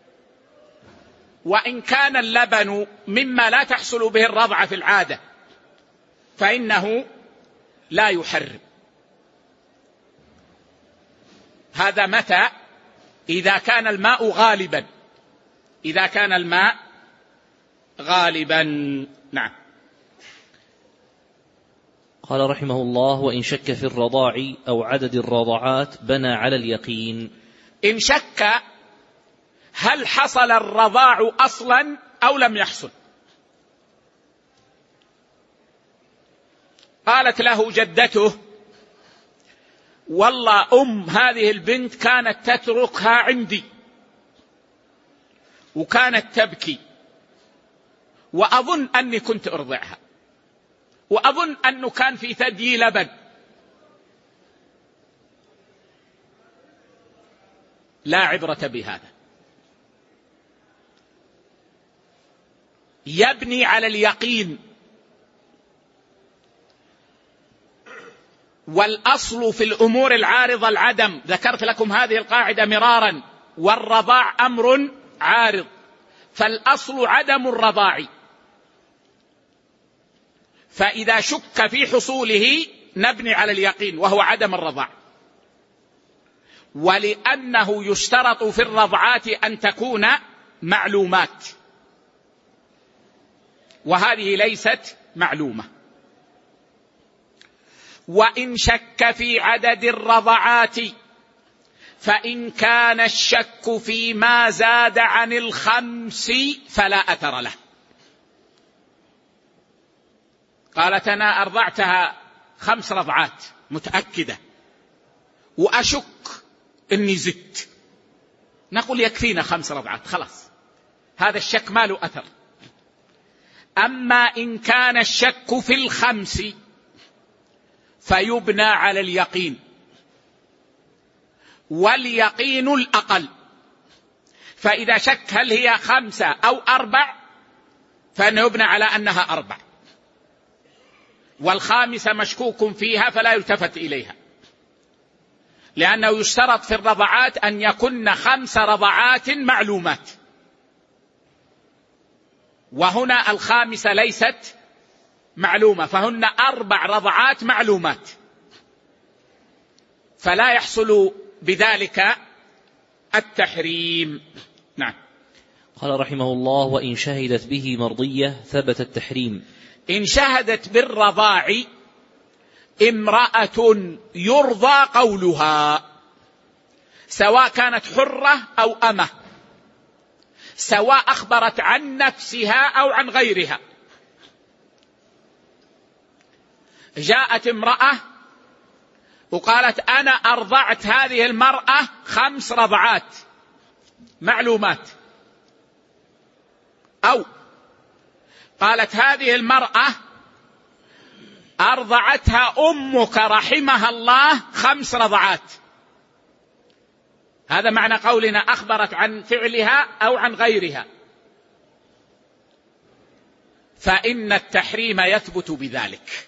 وإن كان اللبن مما لا تحصل به الرضعة في العادة فإنه لا يحرم. هذا متى؟ إذا كان الماء غالبا، إذا كان الماء غالبا. نعم. قال رحمه الله: وإن شك في الرضاع أو عدد الرضعات بنى على اليقين. إن شك هل حصل الرضاع أصلا أو لم يحصل. قالت له جدته: والله أم هذه البنت كانت تتركها عندي وكانت تبكي، وأظن أني كنت أرضعها، وأظن أنه كان في ثدي لبن. لا عبرة بهذا، يبني على اليقين. والأصل في الأمور العارضة العدم، ذكرت لكم هذه القاعدة مرارا، والرضاع أمر عارض، فالأصل عدم الرضاع، فإذا شك في حصوله نبني على اليقين وهو عدم الرضاع. ولأنه يشترط في الرضعات أن تكون معلومات، وهذه ليست معلومة. وإن شك في عدد الرضعات فإن كان الشك فيما زاد عن الخمس فلا أثر له. قالت: أنا أرضعتها خمس رضعات متأكدة وأشك إني زدت، نقول يكفينا خمس رضعات خلاص، هذا الشك ما له أثر. أما إن كان الشك في الخمس فيبنى على اليقين، واليقين الأقل، فإذا شك هل هي خمسة أو أربع فإنه يبنى على أنها أربع، والخامسة مشكوك فيها فلا يلتفت إليها، لأنه يشترط في الرضعات أن يكن خمس رضعات معلومات، وهنا الخامسة ليست معلومة، فهن أربع رضعات معلومات، فلا يحصل بذلك التحريم. نعم. قال رحمه الله: وإن شهدت به مرضية ثبت التحريم. إن شهدت بالرضاع امرأة يرضى قولها، سواء كانت حرة أو أمة، سواء أخبرت عن نفسها أو عن غيرها. جاءت امرأة وقالت: أنا أرضعت هذه المرأة خمس رضعات معلومات، أو قالت هذه المرأة أرضعتها أمك رحمها الله خمس رضعات، هذا معنى قولنا أخبرت عن فعلها أو عن غيرها، فإن التحريم يثبت بذلك.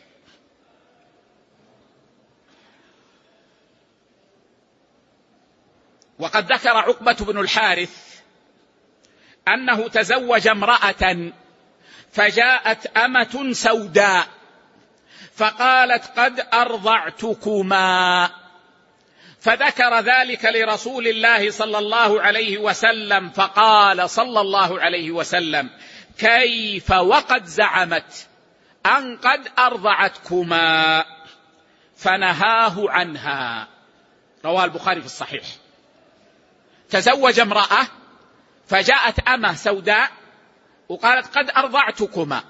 وقد ذكر عقبة بن الحارث أنه تزوج امرأة فجاءت أمة سوداء فقالت: قد أرضعتكما، فذكر ذلك لرسول الله صلى الله عليه وسلم، فقال صلى الله عليه وسلم: كيف وقد زعمت أن قد أرضعتكما، فنهاه عنها. رواه البخاري في الصحيح. تزوج امرأة فجاءت أمة سوداء وقالت قد أرضعتكما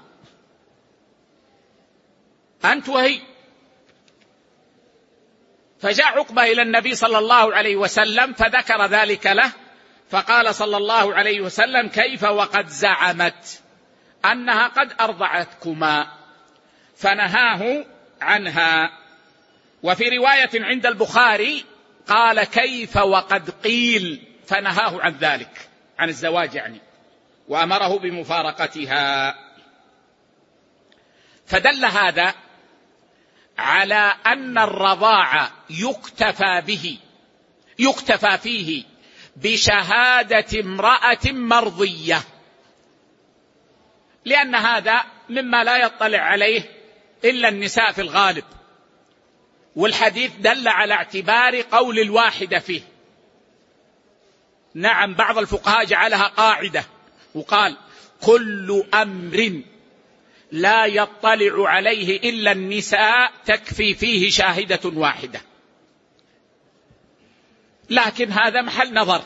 أنت وهي، فجاء عقبة إلى النبي صلى الله عليه وسلم فذكر ذلك له، فقال صلى الله عليه وسلم كيف وقد زعمت أنها قد أرضعتكما، فنهاه عنها. وفي رواية عند البخاري قال كيف وقد قيل، فنهاه عن ذلك، عن الزواج يعني، وأمره بمفارقتها. فدل هذا على أن الرضاع يكتفى به يكتفى فيه بشهادة امرأة مرضية، لأن هذا مما لا يطلع عليه إلا النساء في الغالب، والحديث دل على اعتبار قول الواحدة فيه. نعم، بعض الفقهاء جعلها قاعدة وقال كل أمر لا يطلع عليه إلا النساء تكفي فيه شاهدة واحدة، لكن هذا محل نظر،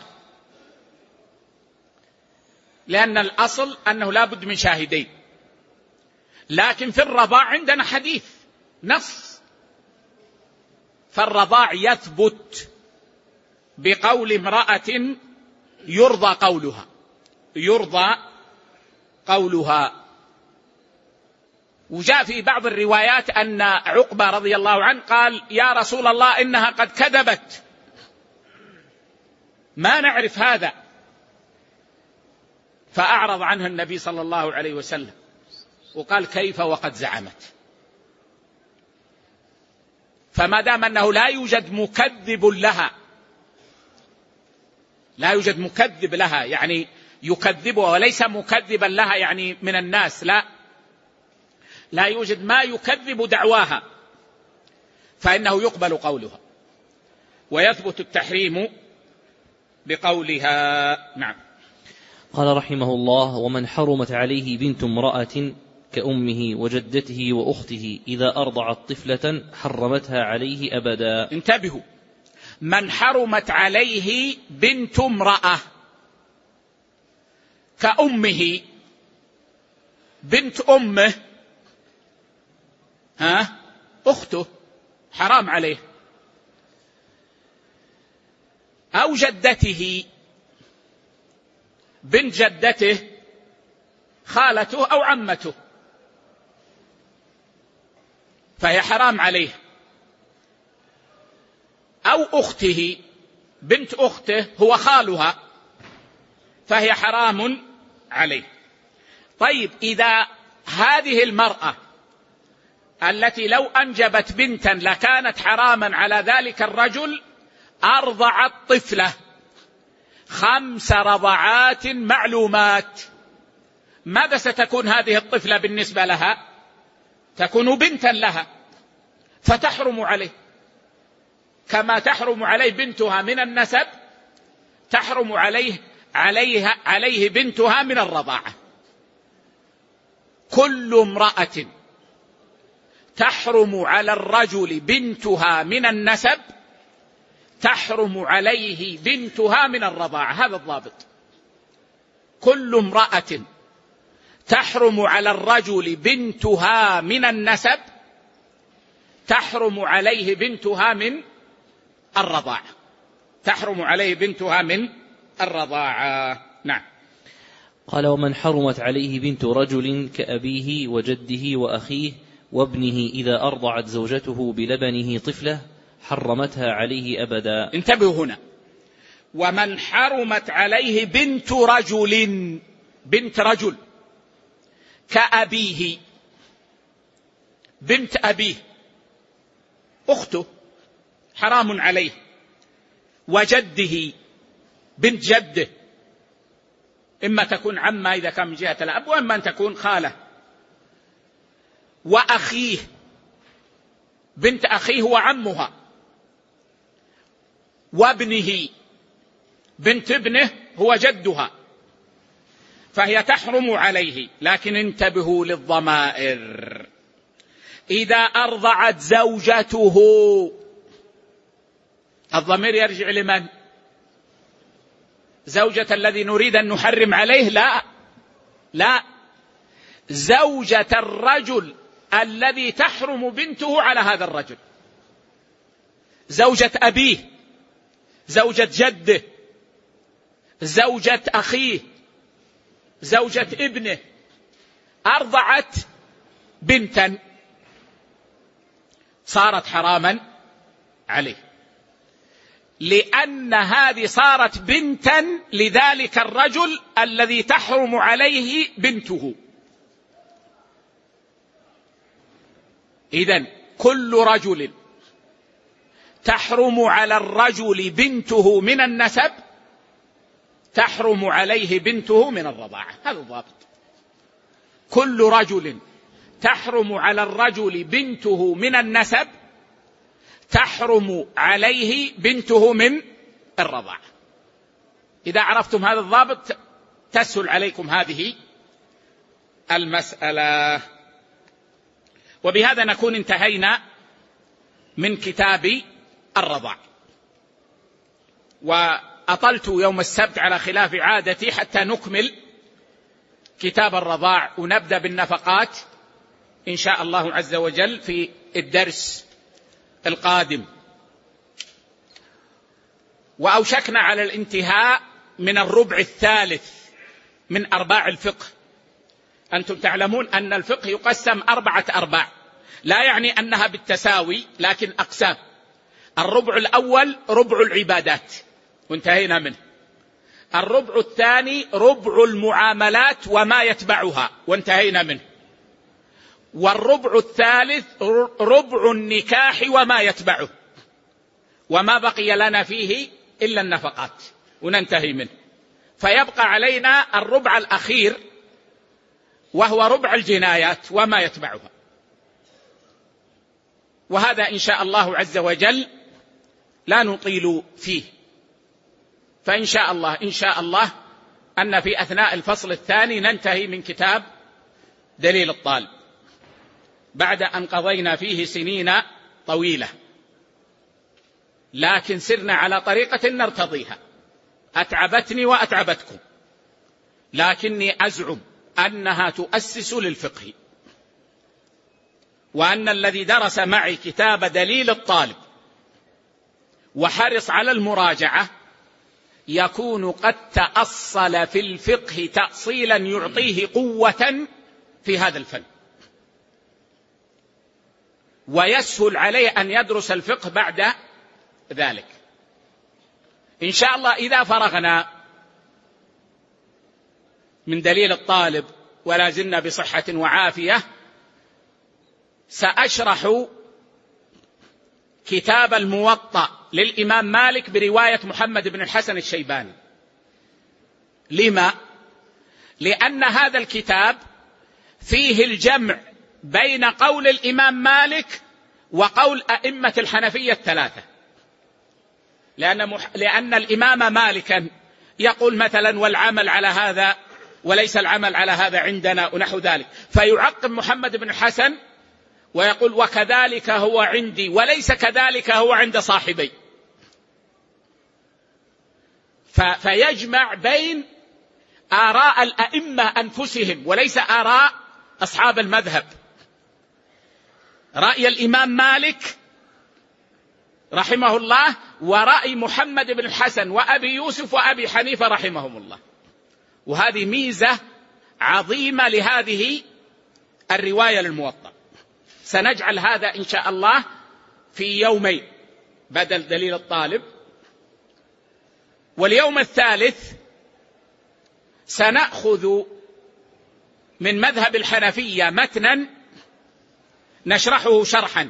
لأن الأصل أنه لا بد من شاهدين. لكن في الرضاع عندنا حديث نص، فالرضاع يثبت بقول امرأة يرضى قولها يرضى قولها. وجاء في بعض الروايات أن عقبة رضي الله عنه قال يا رسول الله إنها قد كذبت، ما نعرف هذا، فأعرض عنها النبي صلى الله عليه وسلم وقال كيف وقد زعمت. فما دام أنه لا يوجد مكذب لها لا يوجد مكذب لها يعني يكذبها، وليس مكذبا لها يعني من الناس، لا لا يوجد ما يكذب دعواها، فإنه يقبل قولها ويثبت التحريم بقولها. نعم. قال رحمه الله ومن حرمت عليه بنت امرأة كأمه وجدته وأخته إذا أرضعت طفلة حرمتها عليه أبدا. انتبهوا، من حرمت عليه بنت امرأة كأمه، بنت أمه ها أخته حرام عليه، أو جدته بنت جدته خالته أو عمته فهي حرام عليه، أو أخته بنت أخته هو خالها فهي حرام عليه. طيب، إذا هذه المرأة التي لو أنجبت بنتا لكانت حراما على ذلك الرجل أرضعت طفلة خمس رضعات معلومات، ماذا ستكون هذه الطفلة بالنسبة لها؟ تكون بنتا لها فتحرم عليه، كما تحرم عليه بنتها من النسب تحرم عليه عليها عليه بنتها من الرضاعة. كل امرأة تحرم على الرجل بنتها من النسب تحرم عليه بنتها من الرضاعة، هذا الضابط. كل امرأة تحرم على الرجل بنتها من النسب تحرم عليه بنتها من الرضاعة تحرم عليه بنتها من الرضاعة. نعم. قال ومن حرمت عليه بنت رجل كأبيه وجده وأخيه وابنه إذا أرضعت زوجته بلبنه طفلة حرمتها عليه أبدا. انتبهوا هنا، ومن حرمت عليه بنت رجل بنت رجل كأبيه بنت أبيه أخته حرام عليه، وجده بنت جده، إما تكون عمة إذا كان من جهة الأب وإما أن تكون خالة، وأخيه بنت أخيه وعمها، وابنه بنت ابنه هو جدها، فهي تحرم عليه. لكن انتبهوا للضمائر، إذا أرضعت زوجته الضمير يرجع لمن؟ زوجة الذي نريد أن نحرم عليه؟ لا لا، زوجة الرجل الذي تحرم بنته على هذا الرجل، زوجة أبيه، زوجة جده، زوجة أخيه، زوجة ابنه، أرضعت بنتا صارت حراما عليه، لأن هذه صارت بنتا لذلك الرجل الذي تحرم عليه بنته. إذن كل رجل تحرم على الرجل بنته من النسب تحرم عليه بنته من الرضاعة، هذا الضابط. كل رجل تحرم على الرجل بنته من النسب تحرم عليه بنته من الرضاعة. إذا عرفتم هذا الضابط تسهل عليكم هذه المسألة. وبهذا نكون انتهينا من كتاب الرضاع، وأطلت يوم السبت على خلاف عادتي حتى نكمل كتاب الرضاع ونبدأ بالنفقات إن شاء الله عز وجل في الدرس القادم. وأوشكنا على الانتهاء من الربع الثالث من أرباع الفقه. أنتم تعلمون أن الفقه يقسم أربعة أرباع، لا يعني أنها بالتساوي لكن أقسام. الربع الأول ربع العبادات وانتهينا منه. الربع الثاني ربع المعاملات وما يتبعها وانتهينا منه. والربع الثالث ربع النكاح وما يتبعه، وما بقي لنا فيه إلا النفقات وننتهي منه. فيبقى علينا الربع الأخير وهو ربع الجنايات وما يتبعها، وهذا إن شاء الله عز وجل لا نطيل فيه. فإن شاء الله إن شاء الله أن في أثناء الفصل الثاني ننتهي من كتاب دليل الطالب، بعد أن قضينا فيه سنين طويلة، لكن سرنا على طريقة نرتضيها. أتعبتني وأتعبتكم، لكني أزعم أنها تؤسس للفقه، وأن الذي درس معي كتاب دليل الطالب وحرص على المراجعة يكون قد تأصل في الفقه تأصيلا يعطيه قوة في هذا الفن، ويسهل عليه أن يدرس الفقه بعد ذلك إن شاء الله. إذا فرغنا من دليل الطالب ولا زلنا بصحة وعافية سأشرح كتاب الموطأ للإمام مالك برواية محمد بن الحسن الشيباني. لما؟ لأن هذا الكتاب فيه الجمع بين قول الإمام مالك وقول أئمة الحنفية الثلاثة، لأن, مح... لأن الإمام مالكا يقول مثلا والعمل على هذا وليس العمل على هذا عندنا ونحو ذلك، فيعقب محمد بن الحسن ويقول وكذلك هو عندي وليس كذلك هو عند صاحبي، ف... فيجمع بين آراء الأئمة أنفسهم وليس آراء أصحاب المذهب. رأي الإمام مالك رحمه الله ورأي محمد بن الحسن وأبي يوسف وأبي حنيفة رحمهم الله، وهذه ميزة عظيمة لهذه الرواية للموطأ. سنجعل هذا إن شاء الله في يومين بدل دليل الطالب. واليوم الثالث سنأخذ من مذهب الحنفية متنا نشرحه شرحا،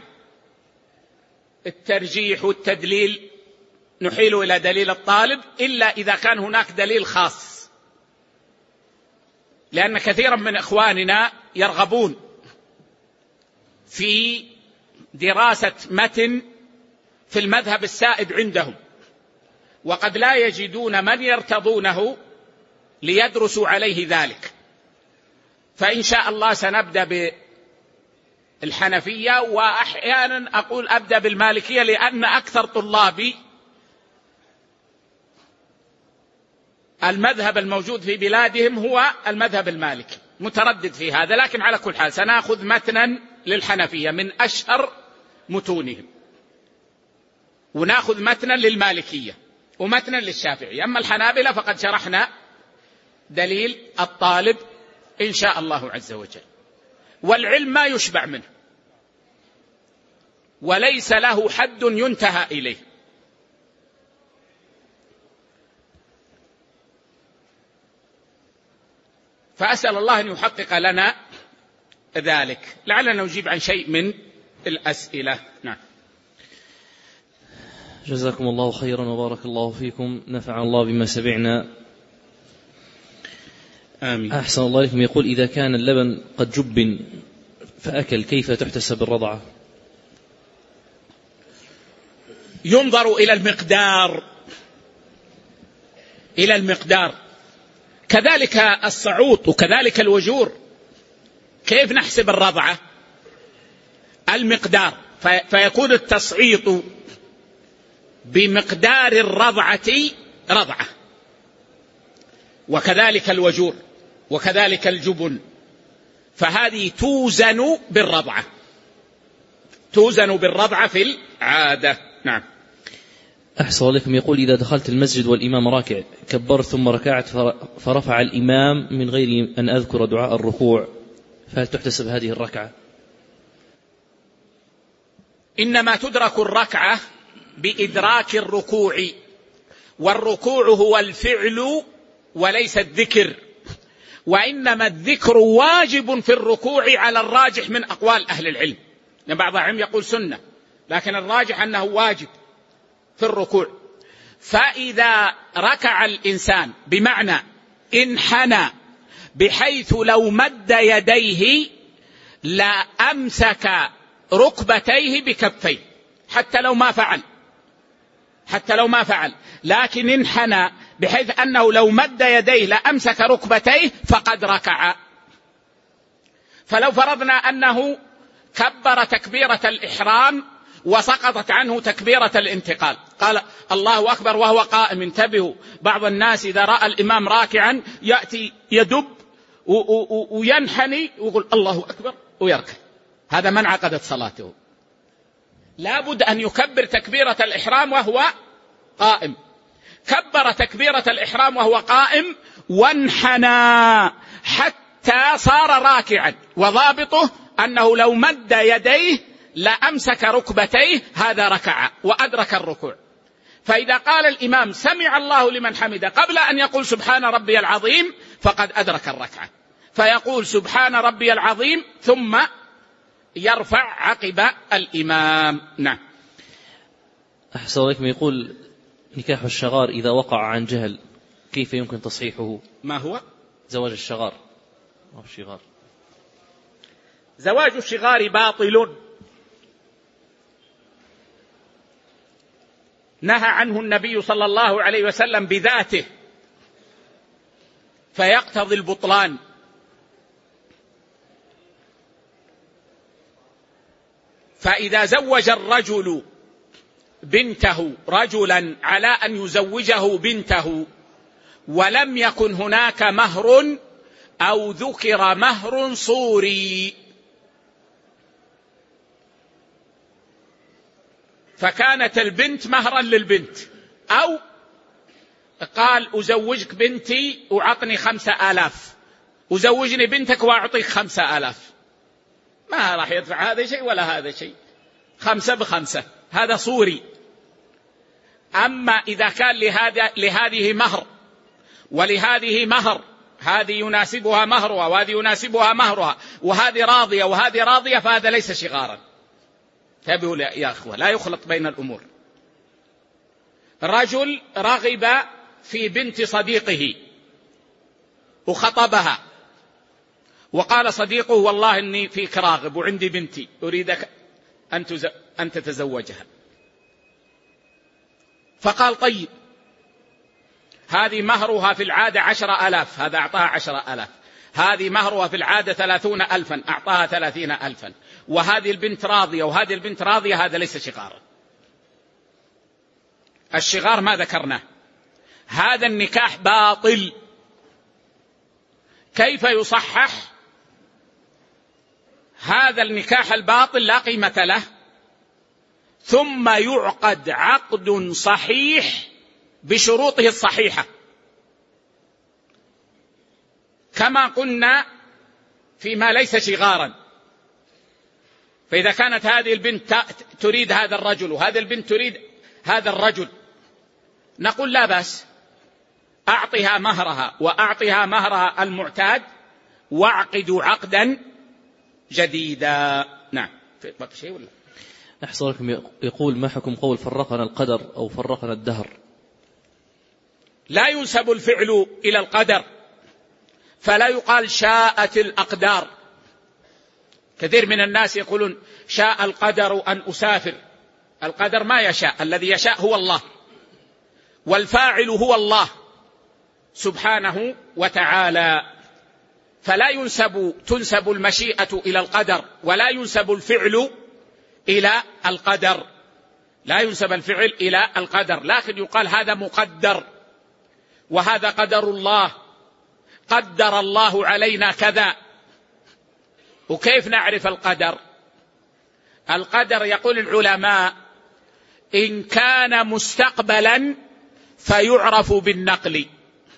الترجيح والتدليل نحيل إلى دليل الطالب إلا إذا كان هناك دليل خاص، لأن كثيرا من إخواننا يرغبون في دراسة متن في المذهب السائد عندهم، وقد لا يجدون من يرتضونه ليدرسوا عليه ذلك. فإن شاء الله سنبدأ بالحنفية، وأحيانا أقول أبدأ بالمالكية لأن أكثر طلابي المذهب الموجود في بلادهم هو المذهب المالكي، متردد في هذا، لكن على كل حال سنأخذ متنا للحنفية من أشهر متونهم، ونأخذ متنا للمالكية ومتنا للشافعية. أما الحنابلة فقد شرحنا دليل الطالب إن شاء الله عز وجل. والعلم ما يشبع منه وليس له حد ينتهى إليه. فأسأل الله أن يحقق لنا ذلك، لعلنا نجيب عن شيء من الأسئلة. نعم. جزاكم الله خيرا وبارك الله فيكم، نفع الله بما سمعنا. آمين. أحسن الله إليكم. يقول: إذا كان اللبن قد جب فأكل كيف تحتسب الرضعة؟ ينظر إلى المقدار إلى المقدار كذلك الصعوط وكذلك الوجور. كيف نحسب الرضعة؟ المقدار، فيكون التصعيط بمقدار الرضعة رضعة، وكذلك الوجور وكذلك الجبن، فهذه توزن بالرضعة، توزن بالرضعة في العادة. نعم. أحسن لكم. يقول: إذا دخلت المسجد والإمام راكع كبرت ثم ركعت فرفع الإمام من غير أن أذكر دعاء الركوع، فهل تحتسب هذه الركعة؟ إنما تدرك الركعة بإدراك الركوع، والركوع هو الفعل وليس الذكر، وإنما الذكر واجب في الركوع على الراجح من أقوال أهل العلم. بعض العلم يقول سنة، لكن الراجح أنه واجب في الركوع. فإذا ركع الإنسان بمعنى انحنى بحيث لو مد يديه لأمسك ركبتيه بكفيه، حتى لو ما فعل حتى لو ما فعل لكن انحنى بحيث أنه لو مد يديه لأمسك ركبتيه فقد ركع. فلو فرضنا أنه كبر تكبيرة الإحرام وسقطت عنه تكبيرة الانتقال، قال الله أكبر وهو قائم. انتبهوا، بعض الناس إذا رأى الإمام راكعا يأتي يدب وينحني ويقول الله أكبر ويركع، هذا من عقدت صلاته. لابد أن يكبر تكبيرة الإحرام وهو قائم. كبر تكبيرة الإحرام وهو قائم وانحنى حتى صار راكعا، وضابطه أنه لو مد يديه لأمسك ركبتيه، هذا ركع وأدرك الركوع. فإذا قال الإمام سمع الله لمن حمده قبل أن يقول سبحان ربي العظيم فقد أدرك الركعة، فيقول سبحان ربي العظيم ثم يرفع عقب الإمام. نعم. أحسن عليكم. يقول: نكاح الشغار إذا وقع عن جهل كيف يمكن تصحيحه؟ ما هو زواج الشغار؟ أو الشغار. زواج الشغار باطل، نهى عنه النبي صلى الله عليه وسلم بذاته، فيقتضي البطلان. فإذا زوج الرجل بنته رجلا على أن يزوجه بنته ولم يكن هناك مهر أو ذكر مهر صوري، فكانت البنت مهرا للبنت، أو قال أزوجك بنتي وعطني خمسة آلاف، أزوجني بنتك وأعطيك خمسة آلاف، ما راح يدفع هذا شيء ولا هذا شيء، خمسة بخمسة، هذا صوري. أما إذا كان لهذا لهذه مهر ولهذه مهر، هذه يناسبها مهرها وهذه يناسبها مهرها، وهذه راضية وهذه راضية، فهذا ليس شغارا. تابعوا يا أخوة، لا يخلط بين الأمور. رجل رغب في بنت صديقه وخطبها، وقال صديقه والله إني فيك راغب وعندي بنتي أريدك أن تتزوجها، فقال طيب هذه مهرها في العادة عشر ألاف، هذا أعطاها عشر ألاف، هذه مهرها في العادة ثلاثون ألفا، أعطاها ثلاثين ألفا، وهذه البنت راضية وهذه البنت راضية، هذا ليس شغارا. الشغار ما ذكرناه، هذا النكاح باطل. كيف يصحح هذا النكاح الباطل؟ لا قيمة له، ثم يعقد عقد صحيح بشروطه الصحيحة، كما قلنا فيما ليس شغارا. فإذا كانت هذه البنت تريد هذا الرجل وهذه البنت تريد هذا الرجل، نقول لا بأس، أعطها مهرها وأعطها مهرها المعتاد واعقدوا عقدا جديدا. نعم. في بقى شيء ولا؟ أحسن لكم. يقول: ما حكم قول فرقنا القدر أو فرقنا الدهر؟ لا ينسب الفعل إلى القدر، فلا يقال شاءت الأقدار. كثير من الناس يقولون شاء القدر أن أسافر. القدر ما يشاء، الذي يشاء هو الله، والفاعل هو الله سبحانه وتعالى. فلا ينسب تنسب المشيئة إلى القدر، ولا ينسب الفعل إلى القدر، لا ينسب الفعل إلى القدر، لكن يقال هذا مقدر وهذا قدر الله، قدر الله علينا كذا. وكيف نعرف القدر؟ القدر يقول العلماء إن كان مستقبلا فيعرف بالنقل.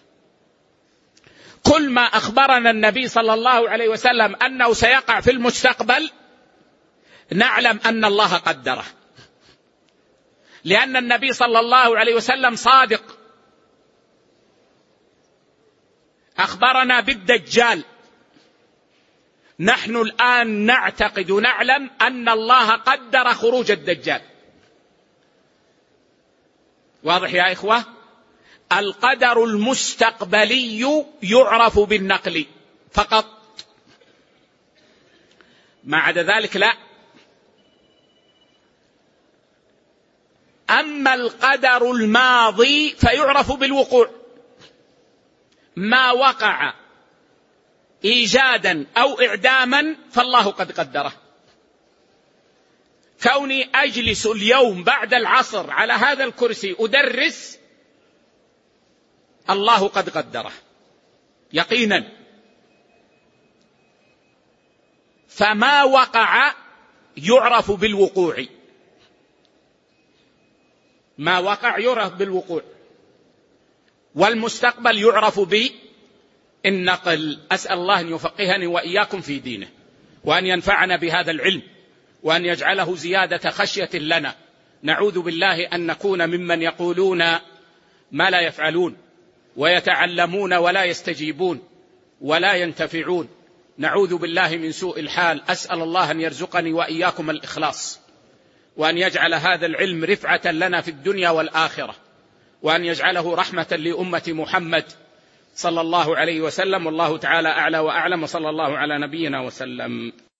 كل ما أخبرنا النبي صلى الله عليه وسلم أنه سيقع في المستقبل نعلم أن الله قدره، لأن النبي صلى الله عليه وسلم صادق. أخبرنا بالدجال، نحن الآن نعتقد ونعلم أن الله قدر خروج الدجال. واضح يا إخوة؟ القدر المستقبلي يعرف بالنقل فقط، ما عدا ذلك لا. أما القدر الماضي فيعرف بالوقوع، ما وقع إيجادا أو إعداما فالله قد قدره. كوني أجلس اليوم بعد العصر على هذا الكرسي أدرس، الله قد قدره يقينا. فما وقع يعرف بالوقوع، ما وقع يعرف بالوقوع، والمستقبل يعرف بالنقل. أسأل الله أن يفقهني وإياكم في دينه، وأن ينفعنا بهذا العلم، وأن يجعله زيادة خشية لنا. نعوذ بالله أن نكون ممن يقولون ما لا يفعلون، ويتعلمون ولا يستجيبون ولا ينتفعون. نعوذ بالله من سوء الحال. أسأل الله أن يرزقني وإياكم الإخلاص، وأن يجعل هذا العلم رفعة لنا في الدنيا والآخرة، وأن يجعله رحمة لأمة محمد صلى الله عليه وسلم. والله تعالى أعلى وأعلم، وصلى الله على نبينا وسلم.